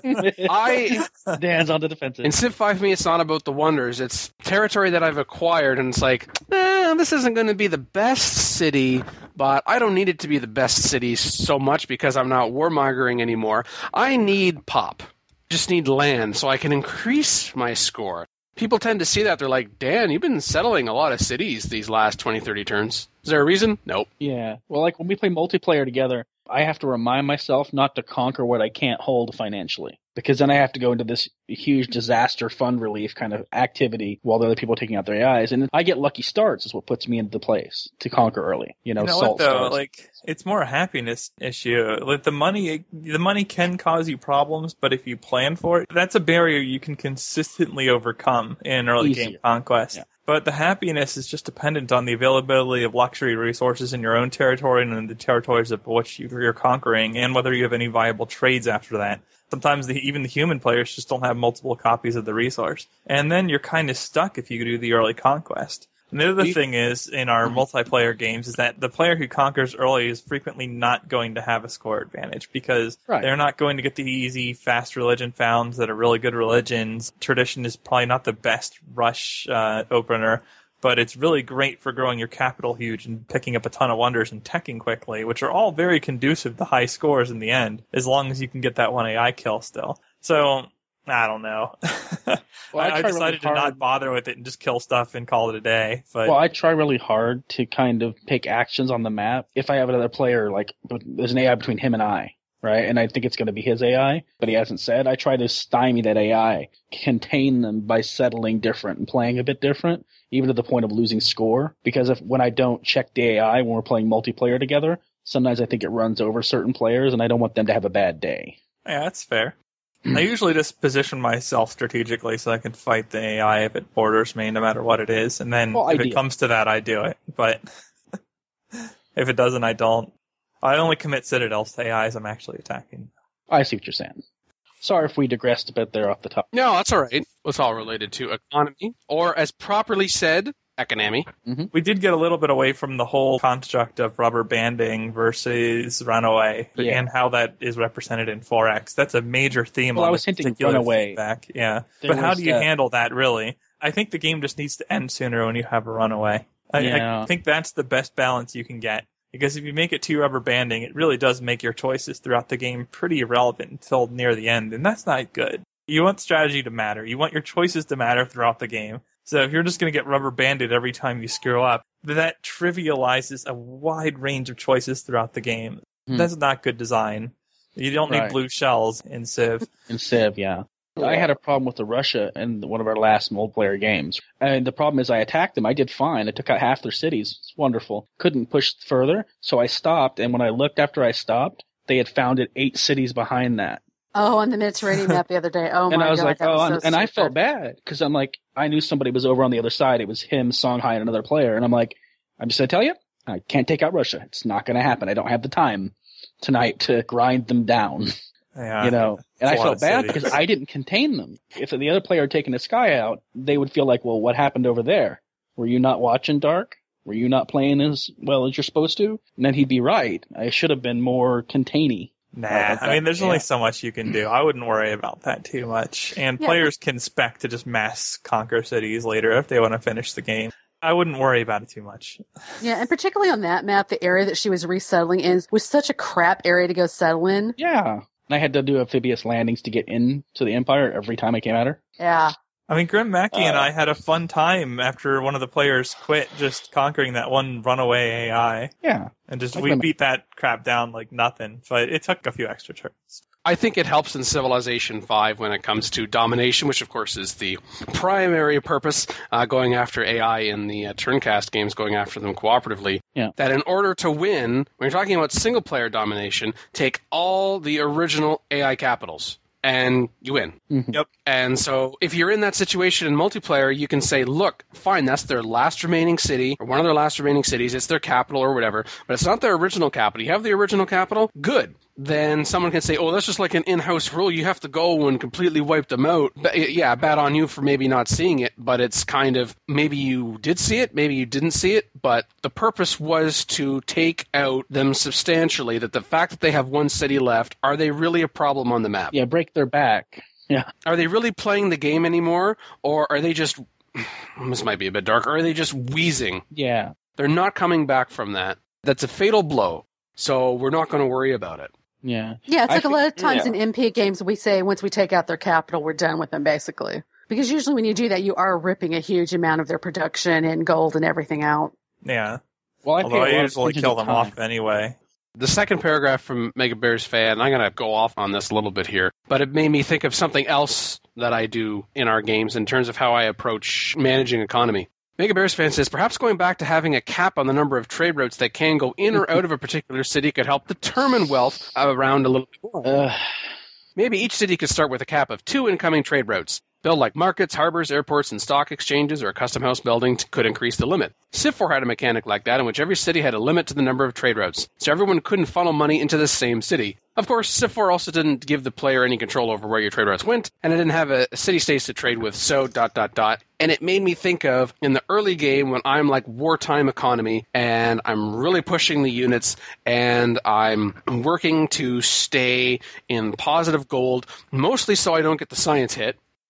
I Dan's on the defensive. In Civ five, for me, it's not about the wonders. It's territory that I've acquired, and it's like, eh, this isn't going to be the best city, but I don't need it to be the best city so much because I'm not warmongering anymore. I need pop. Just need land so I can increase my score. People tend to see that. They're like, Dan, you've been settling a lot of cities these last twenty, thirty turns. Is there a reason? Nope. Yeah. Well, like when we play multiplayer together, I have to remind myself not to conquer what I can't hold financially. Because then I have to go into this huge disaster fund relief kind of activity while the other people are taking out their eyes. And I get lucky starts is what puts me into the place to conquer early. You know, You know salt what though? stars. Like it's more a happiness issue. Like the money, the money can cause you problems, but if you plan for it, that's a barrier you can consistently overcome in early Easier. game conquest. Yeah. But the happiness is just dependent on the availability of luxury resources in your own territory and in the territories of which you're conquering, and whether you have any viable trades after that. Sometimes the, even the human players just don't have multiple copies of the resource. And then you're kind of stuck if you do the early conquest. And the other You- thing is, in our multiplayer games, is that the player who conquers early is frequently not going to have a score advantage because Right. they're not going to get the easy, fast religion founds that are really good religions. Tradition is probably not the best rush uh, opener, but it's really great for growing your capital huge and picking up a ton of wonders and teching quickly, which are all very conducive to high scores in the end, as long as you can get that one A I kill still. So, I don't know. Well, I I, I try decided really to not hard- bother with it and just kill stuff and call it a day. But Well, I try really hard to kind of pick actions on the map. If I have another player, like, there's an A I between him and I, right? And I think it's going to be his A I, but he hasn't said. I try to stymie that A I, contain them by settling different and playing a bit different, even to the point of losing score. Because if when I don't check the A I when we're playing multiplayer together, sometimes I think it runs over certain players, and I don't want them to have a bad day. yeah, that's fair. I usually just position myself strategically so I can fight the A I if it borders me, no matter what it is. And then Well, if ideal. it comes to that, I do it. But if it doesn't, I don't. I only commit citadels to A Is I'm actually attacking. I see what you're saying. Sorry if we digressed a bit there off the top. No, that's all right. It's all related to economy, or as properly said, economy. We did get a little bit away from the whole construct of rubber banding versus runaway Yeah. and how that is represented in four X. That's a major theme Well, on I was this hinting particular runaway. feedback. Yeah. There But how was do you that- handle that, really? I think the game just needs to end sooner when you have a runaway. I, Yeah. I think that's the best balance you can get. Because if you make it too rubber banding, it really does make your choices throughout the game pretty irrelevant until near the end, and that's not good. You want strategy to matter. You want your choices to matter throughout the game. So if you're just going to get rubber banded every time you screw up, that trivializes a wide range of choices throughout the game. Hmm. That's not good design. You don't need Right. blue shells in Civ. In Civ, yeah. I had a problem with the Russia in one of our last multiplayer games. And the problem is I attacked them. I did fine. I took out half their cities. It's wonderful. Couldn't push further, so I stopped. And when I looked after I stopped, they had founded eight cities behind that. Oh, on the Mediterranean map the other day. Oh, and my I was God. like, that oh, was and, so and I stupid. felt bad because I'm like, I knew somebody was over on the other side. It was him, Songhai, and another player. And I'm like, I'm just going to tell you, I can't take out Russia. It's not going to happen. I don't have the time tonight to grind them down. Yeah, you know, and I it's a lot felt of bad cities. because I didn't contain them. If the other player had taken this guy out, they would feel like, well, what happened over there? Were you not watching Dark? Were you not playing as well as you're supposed to? And then he'd be right. I should have been more containy. Nah, Uh, I mean, there's yeah. only so much you can do. I wouldn't worry about that too much. And Yeah. players can spec to just mass conquer cities later if they want to finish the game. I wouldn't worry about it too much. Yeah, and particularly on that map, the area that she was resettling in was such a crap area to go settle in. Yeah. And I had to do amphibious landings to get into the Empire every time I came at her. Yeah. I mean, Grim Mackie and Uh, I had a fun time after one of the players quit just conquering that one runaway A I. Yeah. And just, Like we Grim- beat that crap down like nothing. But it took a few extra turns. I think it helps in Civilization five when it comes to domination, which of course is the primary purpose, uh, going after A I in the uh, turncast games, going after them cooperatively. Yeah. That in order to win, when you're talking about single-player domination, take all the original A I capitals. And you win. Mm-hmm. Yep. And so if you're in that situation in multiplayer, you can say, look, fine, that's their last remaining city, or one of their last remaining cities, it's their capital or whatever, but it's not their original capital. You have the original capital? Good. Then someone can say, oh, that's just like an in-house rule. You have to go and completely wipe them out. But, yeah, bad on you for maybe not seeing it, but it's kind of, maybe you did see it, maybe you didn't see it, but the purpose was to take out them substantially, that the fact that they have one city left, are they really a problem on the map? Yeah, break their back. Yeah. Are they really playing the game anymore, or are they just, this might be a bit dark, or are they just wheezing? Yeah. They're not coming back from that. That's a fatal blow, so we're not going to worry about it. Yeah. Yeah, it's I like a thi- lot of times yeah. in M P games we say once we take out their capital, we're done with them, basically. Because usually when you do that, you are ripping a huge amount of their production and gold and everything out. Yeah. Well, I Although pay a lot I of usually attention kill to them time. off anyway. The second paragraph from Mega Bears fan, I'm going to go off on this a little bit here, but it made me think of something else that I do in our games in terms of how I approach managing economy. Mega Bears fan says, perhaps going back to having a cap on the number of trade routes that can go in or out of a particular city could help determine wealth around a little bit more. Uh, Maybe each city could start with a cap of two incoming trade routes. Build like markets, harbors, airports, and stock exchanges, or a custom house building t- could increase the limit. Civ four had a mechanic like that in which every city had a limit to the number of trade routes, so everyone couldn't funnel money into the same city. Of course, Civ four also didn't give the player any control over where your trade routes went, and it didn't have a, a city-states to trade with, so dot dot dot. And it made me think of, in the early game, when I'm like wartime economy, and I'm really pushing the units, and I'm working to stay in positive gold, mostly so I don't get the science hit,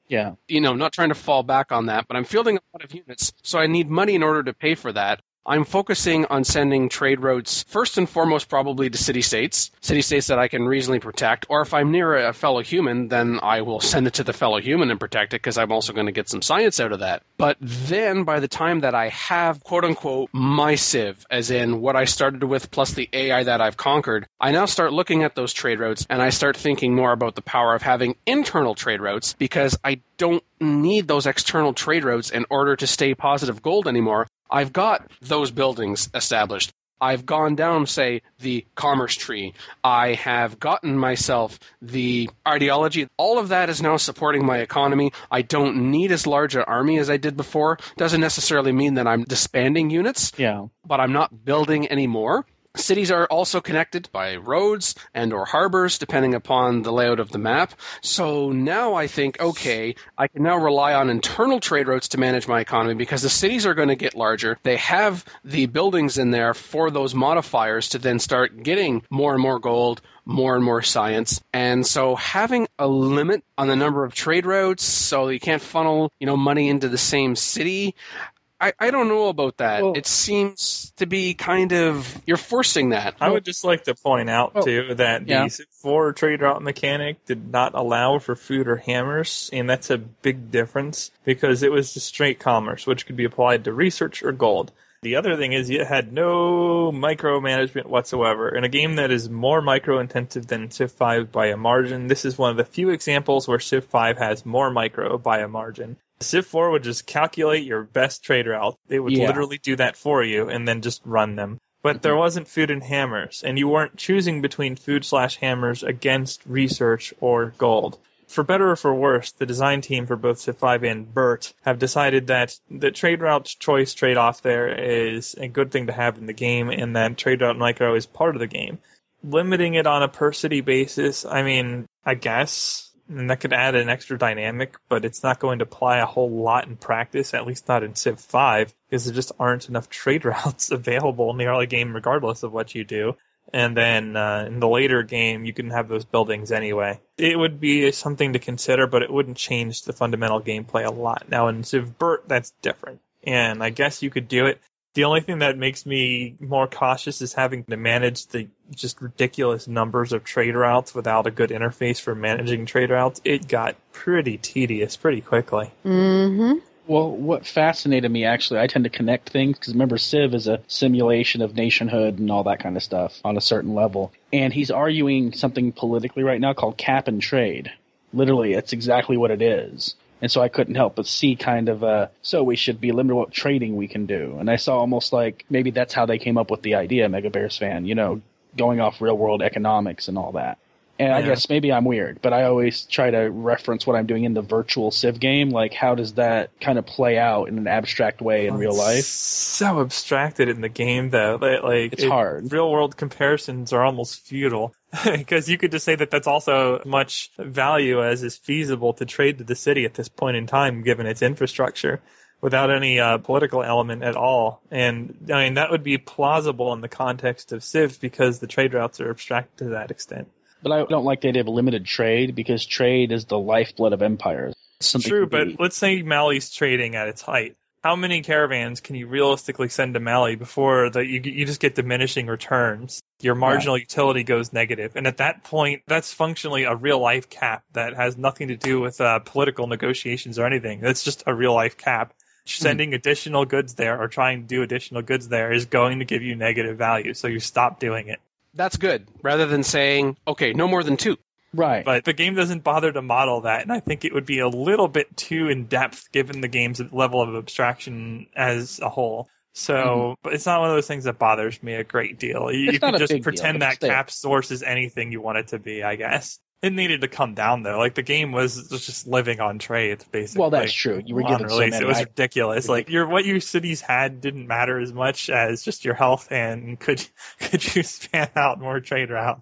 Yeah. You know, not trying to fall back on that, but I'm fielding a lot of units, so I need money in order to pay for that. I'm focusing on sending trade routes first and foremost probably to city-states, city-states that I can reasonably protect, or if I'm near a fellow human, then I will send it to the fellow human and protect it because I'm also going to get some science out of that. But then by the time that I have, quote-unquote, my civ, as in what I started with plus the A I that I've conquered, I now start looking at those trade routes and I start thinking more about the power of having internal trade routes because I don't need those external trade routes in order to stay positive gold anymore. I've got those buildings established. I've gone down, say, the commerce tree. I have gotten myself the ideology. All of that is now supporting my economy. I don't need as large an army as I did before. Doesn't necessarily mean that I'm disbanding units, Yeah. but I'm not building any more. Cities are also connected by roads and or harbors, depending upon the layout of the map. So now I think, okay, I can now rely on internal trade routes to manage my economy because the cities are going to get larger. They have the buildings in there for those modifiers to then start getting more and more gold, more and more science. And so having a limit on the number of trade routes so you can't funnel, you know, money into the same city, I, I don't know about that. Well, it seems to be kind of, you're forcing that. I would just like to point out, oh, too, that yeah. the Civ four trade route mechanic did not allow for food or hammers, and that's a big difference because it was just straight commerce, which could be applied to research or gold. The other thing is it had no micromanagement whatsoever. In a game that is more micro-intensive than Civ five by a margin, this is one of the few examples where Civ five has more micro by a margin. Civ four would just calculate your best trade route. They would yeah. literally do that for you and then just run them. But mm-hmm. there wasn't food and hammers, and you weren't choosing between food slash hammers against research or gold. For better or for worse, the design team for both Civ five and Burt have decided that the trade route choice trade-off there is a good thing to have in the game, and that trade route micro is part of the game. Limiting it on a per-city basis, I mean, I guess... and that could add an extra dynamic, but it's not going to apply a whole lot in practice, at least not in Civ five, because there just aren't enough trade routes available in the early game regardless of what you do. And then uh, in the later game, you can have those buildings anyway. It would be something to consider, but it wouldn't change the fundamental gameplay a lot. Now in Civ Burt, that's different, and I guess you could do it. The only thing that makes me more cautious is having to manage the just ridiculous numbers of trade routes without a good interface for managing trade routes. It got pretty tedious pretty quickly. Mm-hmm. Well, what fascinated me, actually, I tend to connect things, because remember, Civ is a simulation of nationhood and all that kind of stuff on a certain level. And he's arguing something politically right now called cap and trade. Literally, it's exactly what it is. And so I couldn't help but see kind of, uh, so we should be limited what trading we can do. And I saw almost like maybe that's how they came up with the idea, Mega Bears fan, you know, going off real world economics and all that. And yeah. I guess maybe I'm weird, but I always try to reference what I'm doing in the virtual Civ game. Like, how does that kind of play out in an abstract way in oh, real life? So abstracted in the game, though. Like, it's it, hard. Real world comparisons are almost futile. Because you could just say that that's also much value as is feasible to trade to the city at this point in time, given its infrastructure, without any uh, political element at all. And I mean, that would be plausible in the context of Civ because the trade routes are abstracted to that extent. But I don't like the idea of limited trade, because trade is the lifeblood of empires. Something True, but be... let's say Mali's trading at its height. How many caravans can you realistically send to Mali before the, you, you just get diminishing returns? Your marginal yeah. utility goes negative. And at that point, that's functionally a real-life cap that has nothing to do with uh, political negotiations or anything. That's just a real-life cap. Sending mm-hmm. additional goods there or trying to do additional goods there is going to give you negative value, so you stop doing it. That's good, rather than saying, okay, no more than two. Right. But the game doesn't bother to model that, and I think it would be a little bit too in-depth given the game's level of abstraction as a whole. So, mm-hmm. but it's not one of those things that bothers me a great deal. You, you can just pretend deal, that cap source is anything you want it to be, I guess. It needed to come down, though. Like, the game was just living on trades, basically. Well, that's true. You were given so many. It was ridiculous. Like, your what your cities had didn't matter as much as just your health and could could you span out more trade routes.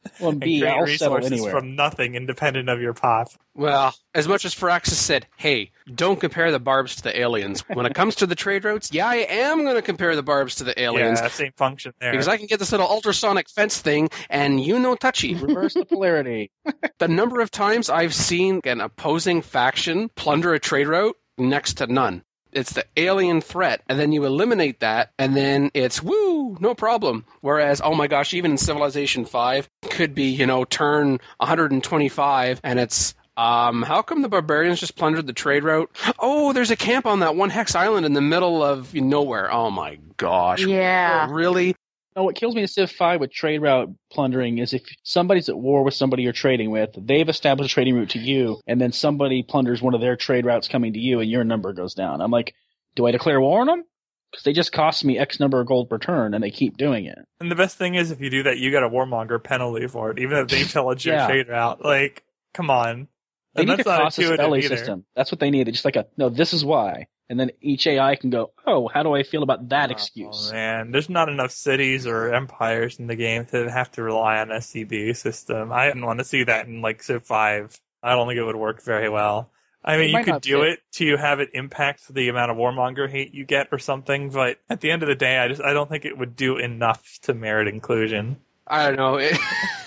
Well, and B, create I'll settle resources anywhere. from nothing independent of your pop. Well, as much as Firaxis said, hey, don't compare the barbs to the aliens. When it comes to the trade routes, yeah, I am going to compare the barbs to the aliens. Yeah, same function there. Because I can get this little ultrasonic fence thing, and you know touchy. Reverse the polarity. The number of times I've seen an opposing faction plunder a trade route, next to none. It's the alien threat, and then you eliminate that, and then it's, woo, no problem. Whereas, oh my gosh, even in Civilization five, could be, you know, turn one hundred twenty-five, and it's, um, how come the barbarians just plundered the trade route? Oh, there's a camp on that one hex island in the middle of nowhere. Oh my gosh. Yeah. Really? No, what kills me in Civ five with trade route plundering is if somebody's at war with somebody you're trading with, they've established a trading route to you, and then somebody plunders one of their trade routes coming to you, and your number goes down. I'm like, do I declare war on them? Because they just cost me X number of gold per turn, and they keep doing it. And the best thing is, if you do that, you get a warmonger penalty for it, even if they pillage your Yeah. trade route. Like, come on. They And need that's to not cost a intuitive spelling either. system. That's what they need. It's just like a, no, this is why. And then each A I can go, oh, how do I feel about that excuse? Oh, man, there's not enough cities or empires in the game to have to rely on S C B system. I didn't want to see that in like Civ five. I don't think it would work very well. I mean, It you might could not do fit. it to have it impact the amount of warmonger hate you get or something, but at the end of the day, I just I don't think it would do enough to merit inclusion. I don't know. It,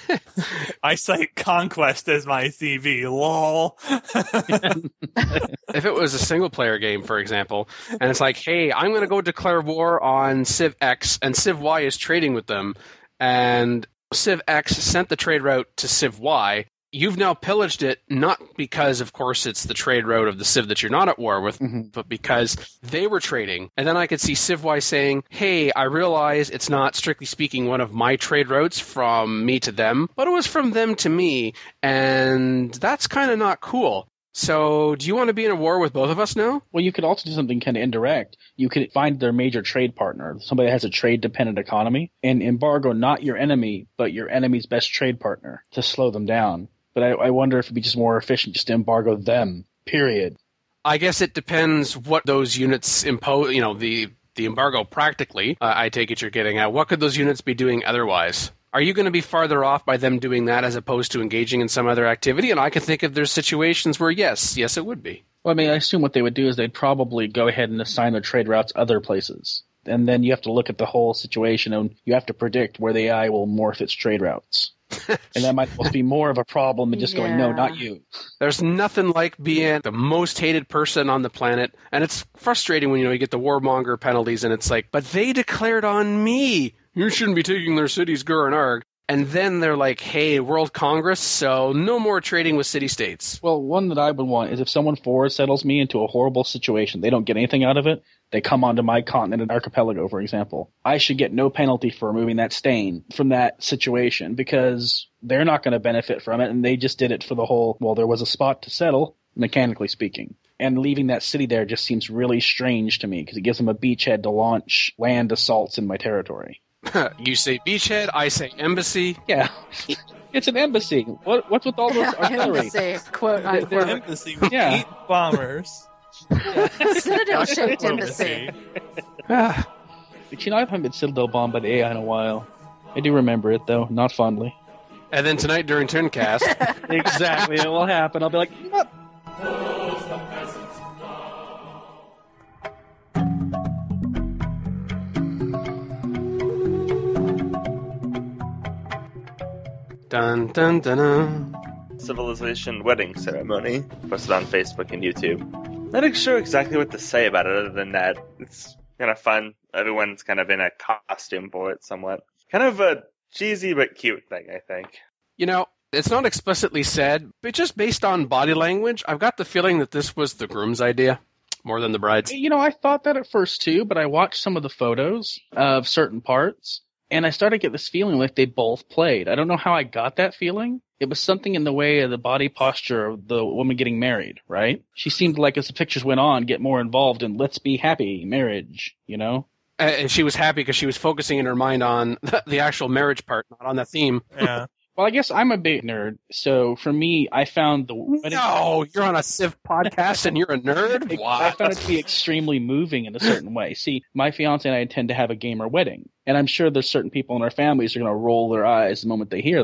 I cite Conquest as my C V. Lol. if it was a single player game, for example, and it's like, hey, I'm going to go declare war on Civ X, and Civ Y is trading with them, and Civ X sent the trade route to Civ Y, you've now pillaged it, not because, of course, it's the trade route of the Civ that you're not at war with, Mm-hmm. but because they were trading. And then I could see Civ Y saying, hey, I realize it's not, strictly speaking, one of my trade routes from me to them, but it was from them to me, and that's kind of not cool. So, do you want to be in a war with both of us now? Well, you could also do something kind of indirect. You could find their major trade partner, somebody that has a trade-dependent economy, and embargo not your enemy, but your enemy's best trade partner to slow them down. But I, I wonder if it'd be just more efficient just to embargo them, period. I guess it depends what those units impose, you know, the, the embargo practically, uh, I take it you're getting at. What could those units be doing otherwise? Are you going to be farther off by them doing that as opposed to engaging in some other activity? And I can think of there's situations where, yes, yes, it would be. Well, I mean, I assume what they would do is they'd probably go ahead and assign their trade routes other places. And then you have to look at the whole situation, and you have to predict where the A I will morph its trade routes. And that might well be more of a problem than just going, no, Yeah. not you. There's nothing like being the most hated person on the planet, and it's frustrating when, you know, you get the warmonger penalties, and it's like, but they declared on me. You shouldn't be taking their cities, Gur and Arg. And then they're like, hey, World Congress, so no more trading with city-states. Well, one that I would want is if someone forward settles me into a horrible situation, they don't get anything out of it, they come onto my continent and archipelago, for example. I should get no penalty for removing that stain from that situation because they're not going to benefit from it, and they just did it for the whole, well, there was a spot to settle, mechanically speaking. And leaving that city there just seems really strange to me because it gives them a beachhead to launch land assaults in my territory. You say beachhead, I say embassy. Yeah. It's an embassy. What, what's with all this artillery? Embassy, quote They're- unquote. Embassy with Yeah. eight bombers. Citadel-shaped embassy. But you know, I haven't been Citadel bombed by the A I in a while. I do remember it, though, not fondly. And then tonight during Turncast, Exactly. It will happen. I'll be like, what? dun dun dun dun. Civilization wedding ceremony posted on Facebook and YouTube. Not sure exactly what to say about it other than that it's kind of fun. Everyone's kind of in a costume for it somewhat. Kind of a cheesy but cute thing, I think. You know, it's not explicitly said, but just based on body language, I've got the feeling that this was the groom's idea more than the bride's. You know, I thought that at first, too, but I watched some of the photos of certain parts, and I started to get this feeling like they both played. I don't know how I got that feeling. It was something in the way of the body posture of the woman getting married, right? She seemed like, as the pictures went on, get more involved in let's be happy, marriage, you know? And she was happy because she was focusing in her mind on the actual marriage part, not on the theme. Yeah. Well, I guess I'm a big nerd, so for me, I found the wedding... No, you're on a Civ podcast and you're a nerd? I Wow. found it to be extremely moving in a certain way. See, my fiance and I intend to have a gamer wedding, and I'm sure there's certain people in our families who are going to roll their eyes the moment they hear that.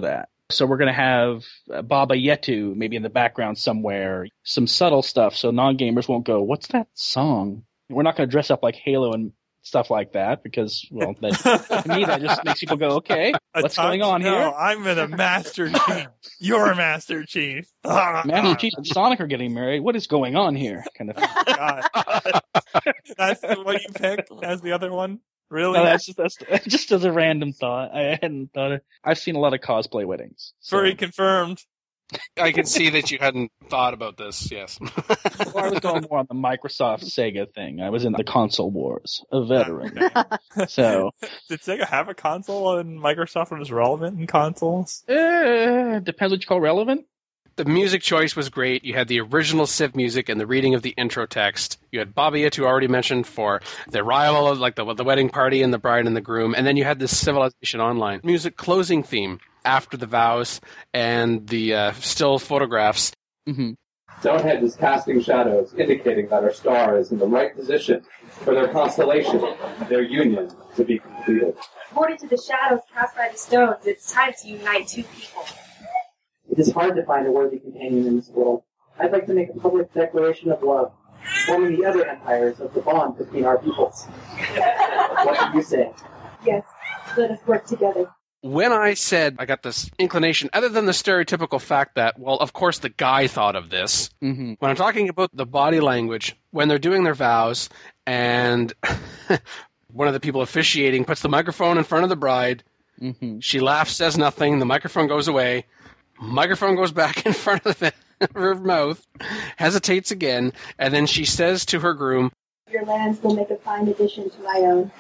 So we're going to have uh, Baba Yetu maybe in the background somewhere, some subtle stuff so non-gamers won't go, what's that song? We're not going to dress up like Halo and stuff like that because, well, that, to me that just makes people go, okay, what's Talk- going on no, here? I'm in a Master Chief. You're a Master Chief. Master Chief and Sonic are getting married. What is going on here? Kind of thing. God. That's what you picked as the other one? Really? No, that's just, that's just as a random thought. I hadn't thought of, I've seen a lot of cosplay weddings. So. Furry confirmed. I can see that you hadn't thought about this, yes. Well, I was going more on the Microsoft Sega thing. I was in the console wars, a veteran. So, did Sega have a console and Microsoft was relevant in consoles? Uh, depends what you call relevant. The music choice was great. You had the original Civ music and the reading of the intro text. You had Baba Yetu already mentioned for the arrival, like the, the wedding party and the bride and the groom. And then you had this Civilization Online music closing theme after the vows and the uh, still photographs. Mm-hmm. Stonehead is casting shadows, indicating that our star is in the right position for their constellation, their union, to be completed. According to the shadows cast by the stones, it's time to unite two people. It is hard to find a worthy companion in this world. I'd like to make a public declaration of love, forming the other empires of the bond between our peoples. What do you say? Yes, let us work together. When I said I got this inclination, other than the stereotypical fact that, well, of course the guy thought of this, mm-hmm. when I'm talking about the body language, when they're doing their vows and one of the people officiating puts the microphone in front of the bride, mm-hmm. she laughs, says nothing, the microphone goes away, microphone goes back in front of the, her mouth, hesitates again, and then she says to her groom, your lands will make a fine addition to my own.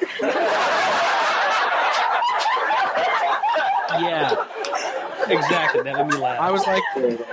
Yeah, exactly. That made me laugh. I was like,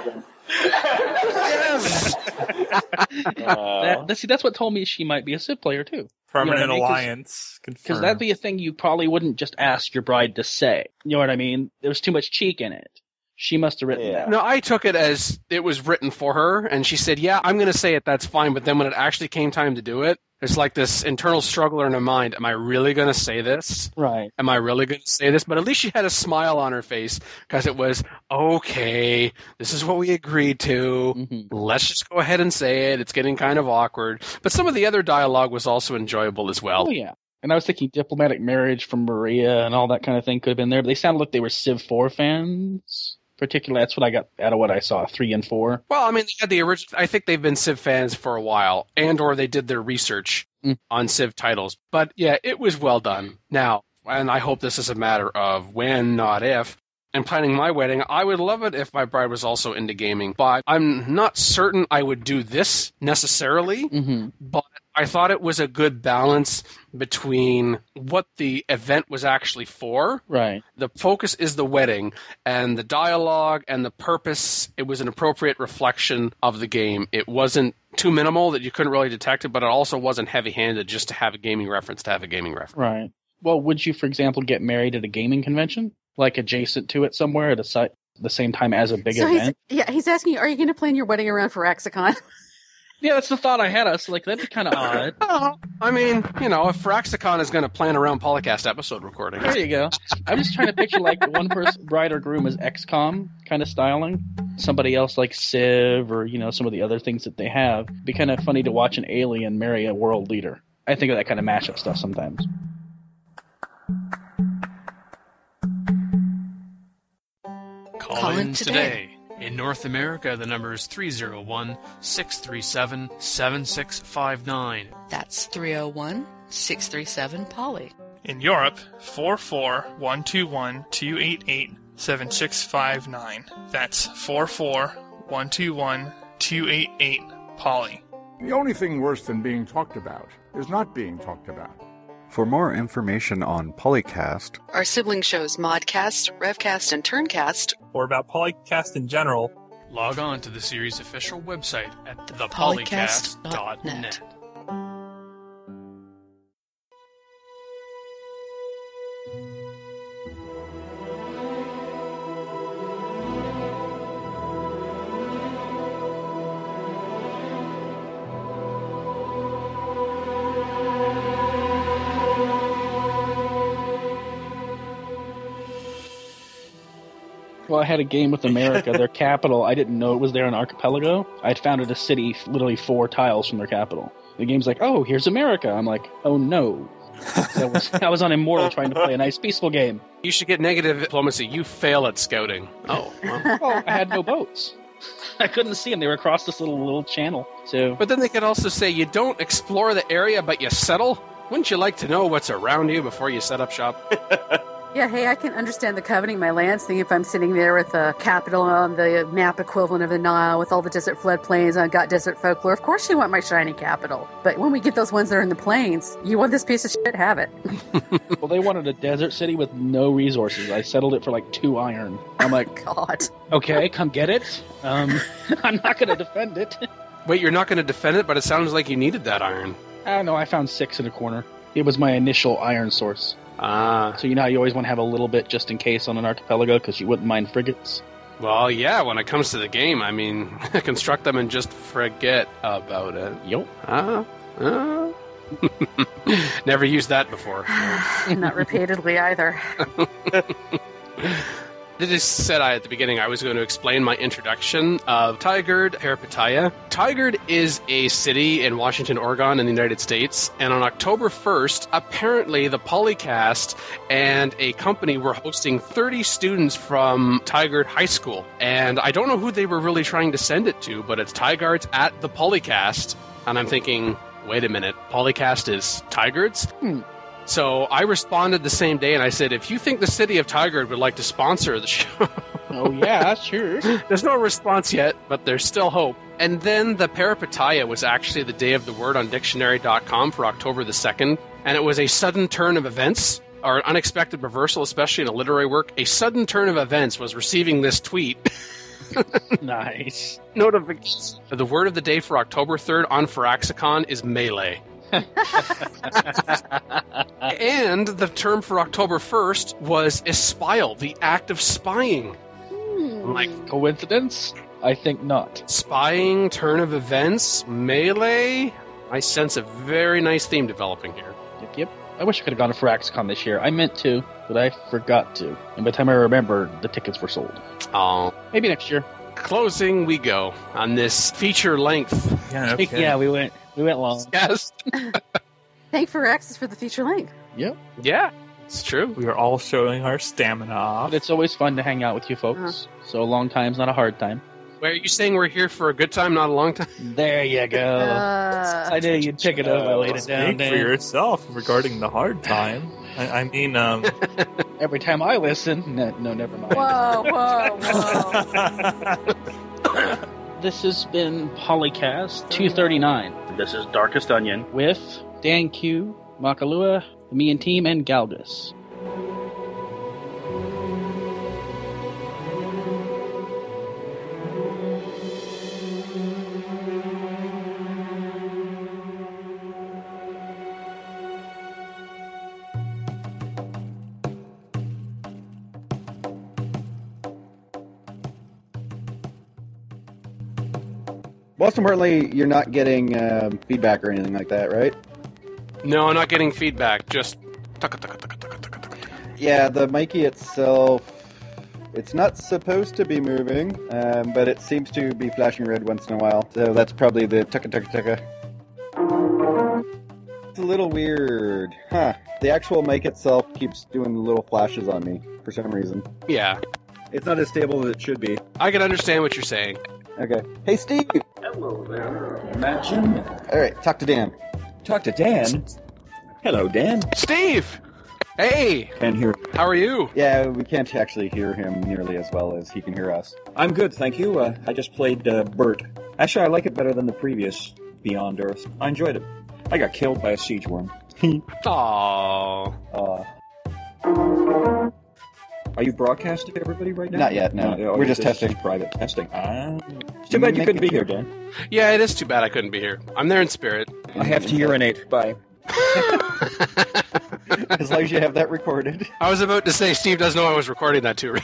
yes. uh, that, that, see, that's what told me she might be a Civ player too. Permanent you know I mean? alliance. Because that'd be a thing you probably wouldn't just ask your bride to say. You know what I mean? There was too much cheek in it. She must have written yeah. that. No, I took it as it was written for her, and she said, yeah, I'm going to say it, that's fine. But then when it actually came time to do it, it's like this internal struggle in her mind. Am I really going to say this? Right. Am I really going to say this? But at least she had a smile on her face because it was, okay, this is what we agreed to. Mm-hmm. Let's just go ahead and say it. It's getting kind of awkward. But some of the other dialogue was also enjoyable as well. Oh, yeah. And I was thinking diplomatic marriage from Maria and all that kind of thing could have been there. But they sounded like they were Civ four fans. Particularly, that's what I got out of what I saw, three and four. Well, I mean, they had the original. I think they've been Civ fans for a while, and or they did their research mm. on Civ titles. But yeah, it was well done. Now, and I hope this is a matter of when, not if. And planning my wedding, I would love it if my bride was also into gaming, but I'm not certain I would do this necessarily. Mm-hmm. But I thought it was a good balance between what the event was actually for. Right. The focus is the wedding, and the dialogue and the purpose, it was an appropriate reflection of the game. It wasn't too minimal that you couldn't really detect it, but it also wasn't heavy-handed just to have a gaming reference to have a gaming reference. Right. Well, would you, for example, get married at a gaming convention? Like adjacent to it somewhere at a site the same time as a big so event? He's, yeah, he's asking you, are you going to plan your wedding around Firaxicon? Yeah, that's the thought I had. I was like, that'd be kind of odd. Oh, I mean, you know, if Firaxicon is going to plan around Polycast episode recording. There you go. I'm just trying to picture like one person, bride or groom is X COM kind of styling. Somebody else like Civ or, you know, some of the other things that they have. It'd be kind of funny to watch an alien marry a world leader. I think of that kind of mashup stuff sometimes. Call, Call in today. today. In North America, the number is three oh one, six three seven, seven six five nine. That's three oh one, six three seven, Polly. In Europe, four four, one two one, two eight eight, seven six five nine. That's four four, one two one, two eight eight, Polly. The only thing worse than being talked about is not being talked about. For more information on Polycast, our sibling shows Modcast, Revcast, and Turncast, or about Polycast in general, log on to the series' official website at the polycast dot net. Well, I had a game with America, their capital. I didn't know it was there in Archipelago. I'd founded a city literally four tiles from their capital. The game's like, oh, here's America. I'm like, oh no. So I, was, I was on Immortal trying to play a nice, peaceful game. You should get negative diplomacy. You fail at scouting. Oh. Well. Well, I had no boats. I couldn't see them. They were across this little little channel. So, But then they could also say, you don't explore the area, but you settle? Wouldn't you like to know what's around you before you set up shop? Yeah, hey, I can understand the coveting my lands thing if I'm sitting there with a capital on the map equivalent of the Nile with all the desert floodplains and I've got desert folklore. Of course you want my shiny capital. But when we get those ones that are in the plains, you want this piece of shit, have it. Well, they wanted a desert city with no resources. I settled it for like two iron. I'm like, God. Okay, come get it. Um, I'm not going to defend it. Wait, you're not going to defend it, but it sounds like you needed that iron. I don't know, I found six in a corner. It was my initial iron source. Ah. So you know how you always want to have a little bit just in case on an archipelago because you wouldn't mind frigates? Well, yeah, when it comes to the game, I mean, construct them and just forget about it. Yup. Ah. Ah. Never used that before. Not repeatedly either. I just said I, at the beginning I was going to explain my introduction of Tigard, Peripataya. Tigard is a city in Washington, Oregon in the United States, and on October first, apparently the Polycast and a company were hosting thirty students from Tigard High School. And I don't know who they were really trying to send it to, but it's Tigard's at the Polycast. And I'm thinking, wait a minute, Polycast is Tigard's? Hmm. So I responded the same day and I said, if you think the city of Tigard would like to sponsor the show... Oh, yeah, sure. There's no response yet, but there's still hope. And then the Peripataya was actually the day of the word on dictionary dot com for October the second, and it was a sudden turn of events, or an unexpected reversal, especially in a literary work. A sudden turn of events was receiving this tweet. Nice. Notification. The word of the day for October third on Firaxicon is melee. And the term for October first was espial, the act of spying. Hmm. Like, coincidence? I think not. Spying, turn of events, melee. I sense a very nice theme developing here. Yep, yep. I wish I could have gone to Firaxicon this year. I meant to, but I forgot to. And by the time I remembered, the tickets were sold. Oh. Maybe next year. Closing we go on this feature length. Yeah, okay. Yeah, we went we went long. Yes. Thank for access for the feature length. Yep. Yeah, it's true. We are all showing our stamina off. But it's always fun to hang out with you folks. Uh-huh. So a long time's not a hard time. Wait, are you saying we're here for a good time, not a long time? There you go. Uh, I knew you'd pick it up. I laid it down. Speak for yourself regarding the hard time. I, I mean, um... every time I listen... No, no never mind. Whoa, whoa, whoa. This has been Polycast two thirty-nine. This is Darkest Onion with Dan Q, Makalua, the Me and Team, and Galgus. Most importantly, you're not getting uh, feedback or anything like that, right? No, I'm not getting feedback. Just... Yeah, the Mikey itself, it's not supposed to be moving, um, but it seems to be flashing red once in a while. So that's probably the tucka tucka tucka. It's a little weird. Huh. The actual mic itself keeps doing little flashes on me for some reason. Yeah. It's not as stable as it should be. I can understand what you're saying. Okay. Hey, Steve! Hello there. Imagine. Alright, talk to Dan. Talk to Dan? Hello, Dan. Steve! Hey! Can hear. How are you? Yeah, we can't actually hear him nearly as well as he can hear us. I'm good, thank you. Uh, I just played uh, Bert. Actually, I like it better than the previous Beyond Earth. I enjoyed it. I got killed by a siege worm. Aww. Uh, are you broadcasting to everybody right now? Not yet, no. no We're just this testing. is private testing. Ah. It's too bad you couldn't be here, Dan. Yeah, it is too bad I couldn't be here. I'm there in spirit. I have to urinate. Bye. As long as you have that recorded. I was about to say, Steve does know I was recording that too,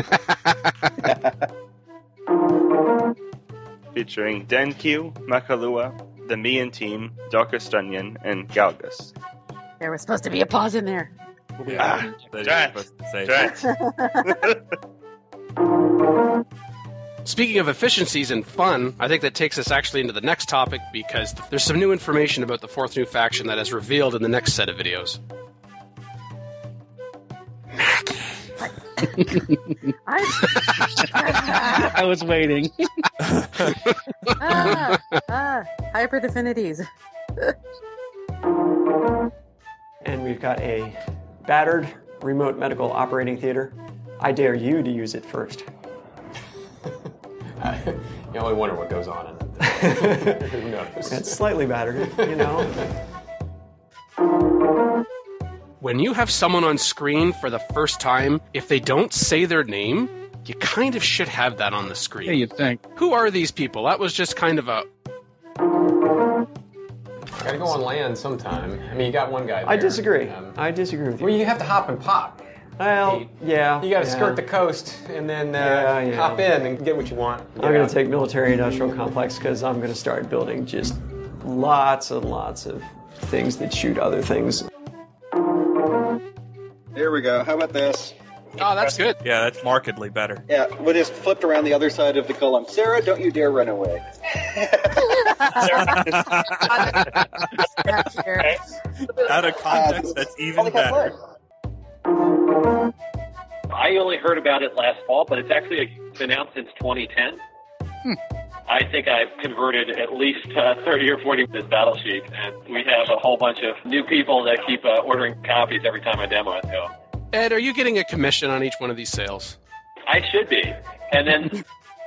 right? Featuring Denku, Makalua, the Me and Team, Darkest Onion, and Galgus. There was supposed to be a pause in there. Ah, That drat, drat. Speaking of efficiencies and fun, I think that takes us actually into the next topic because there's some new information about the fourth new faction that is revealed in the next set of videos. I, I was waiting. ah, ah, hybrid affinities. And we've got a battered remote medical operating theater. I dare you to use it first. You only wonder what goes on in it. Who knows? It's slightly battered, you know. When you have someone on screen for the first time, if they don't say their name, you kind of should have that on the screen. Yeah, you'd think. Who are these people? That was just kind of a... Gotta go on land sometime. I mean, you got one guy there. I disagree. Um, I disagree with you. well, you have to hop and pop. Well, yeah. You gotta yeah. skirt the coast and then uh, Yeah, yeah. hop in and get what you want. I'm going to take military-industrial complex because I'm going to start building just lots and lots of things that shoot other things. There we go. How about this? Oh, that's good. Yeah, that's markedly better. Yeah, we just flipped around the other side of the column. Sarah, don't you dare run away. Out of context, that's even better. I only heard about it last fall, but it's actually been out since twenty ten. Hmm. I think I've converted at least uh, thirty or forty of this battle sheet, and we have a whole bunch of new people that keep uh, ordering copies every time I demo it. So. Ed, are you getting a commission on each one of these sales? I should be. And then...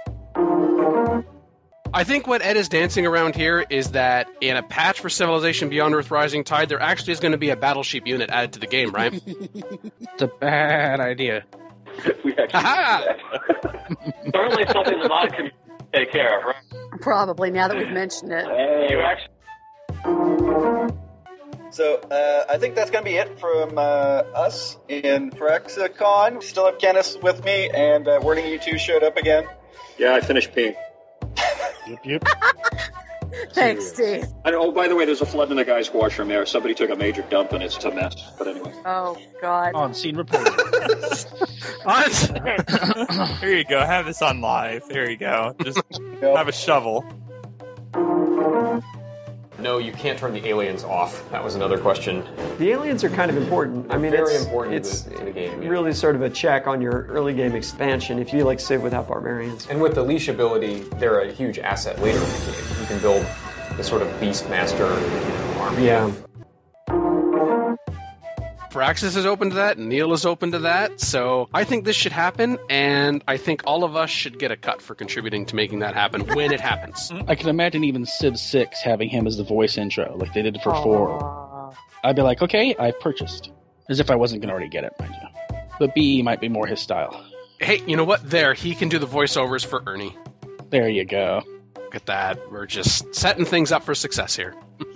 I think what Ed is dancing around here is that in a patch for Civilization Beyond Earth Rising Tide, there actually is going to be a battleship unit added to the game, right? It's a bad idea. we actually Certainly something the mod can take care of, right? Probably, now that we've mentioned it. You actually... So, uh, I think that's going to be it from uh, us in Phyrexicon. Still have Kenneth with me, and uh, Wording, you two showed up again. Yeah, I finished peeing. Yep, yep. Thanks, Steve. And, oh, by the way, there's a flood in the guy's washroom there. Somebody took a major dump, and it's a mess. But anyway. Oh, God. On scene report. Here you go. Have this on live. There you go. Just have a shovel. No, you can't turn the aliens off. That was another question. The aliens are kind of important. I mean, Very it's, important it's to the, to the game. Yeah. really sort of a check on your early game expansion if you like Civ without barbarians. And with the leash ability, they're a huge asset later in the game. You can build the sort of Beastmaster army. Yeah. Firaxis is open to that, and Neil is open to that, so I think this should happen, and I think all of us should get a cut for contributing to making that happen when it happens. I can imagine even Civ six having him as the voice intro, like they did for Aww. four. I'd be like, okay, I purchased. As if I wasn't going to already get it, mind you. But B E might be more his style. Hey, you know what? There, he can do the voiceovers for Ernie. There you go. Look at that. We're just setting things up for success here.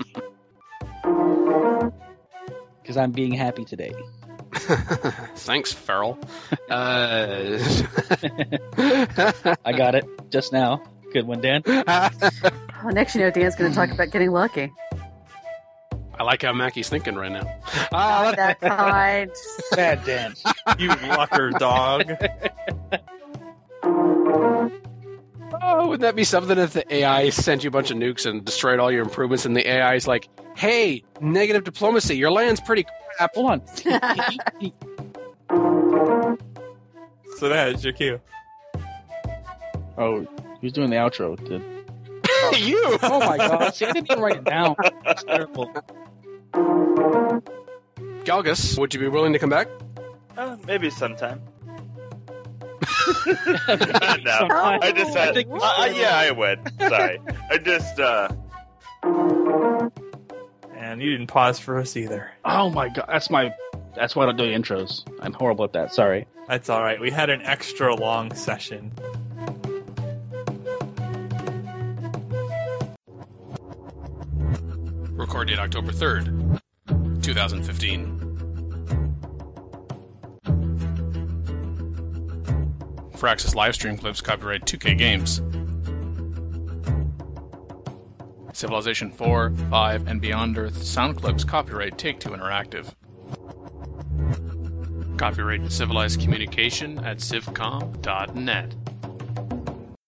Because I'm being happy today. Thanks, Farrell. uh... I got it just now. Good one, Dan. Oh, next, you know, Dan's going to talk about getting lucky. I like how Mackie's thinking right now. Not that kind. Bad Dan. You lucker dog. Oh, wouldn't that be something if the A I sent you a bunch of nukes and destroyed all your improvements, and the A I is like, hey, negative diplomacy, your land's pretty crap. Hold on. So that is your cue. Oh, who's doing the outro? Did... You! Oh my god. See, I didn't even write it down. That's terrible. Galgus, would you be willing to come back? Uh, maybe sometime. No, I just said, uh, uh, yeah, I would. Sorry. I just, uh... And you didn't pause for us either. Oh my god, that's my... That's why I don't do intros. I'm horrible at that, sorry. That's alright, we had an extra long session. Record date October third, twenty fifteen. Firaxis livestream clips copyright two K Games. Civilization four, five, and Beyond Earth sound clips copyright Take-Two Interactive. Copyright Civilized Communication at civcom dot net.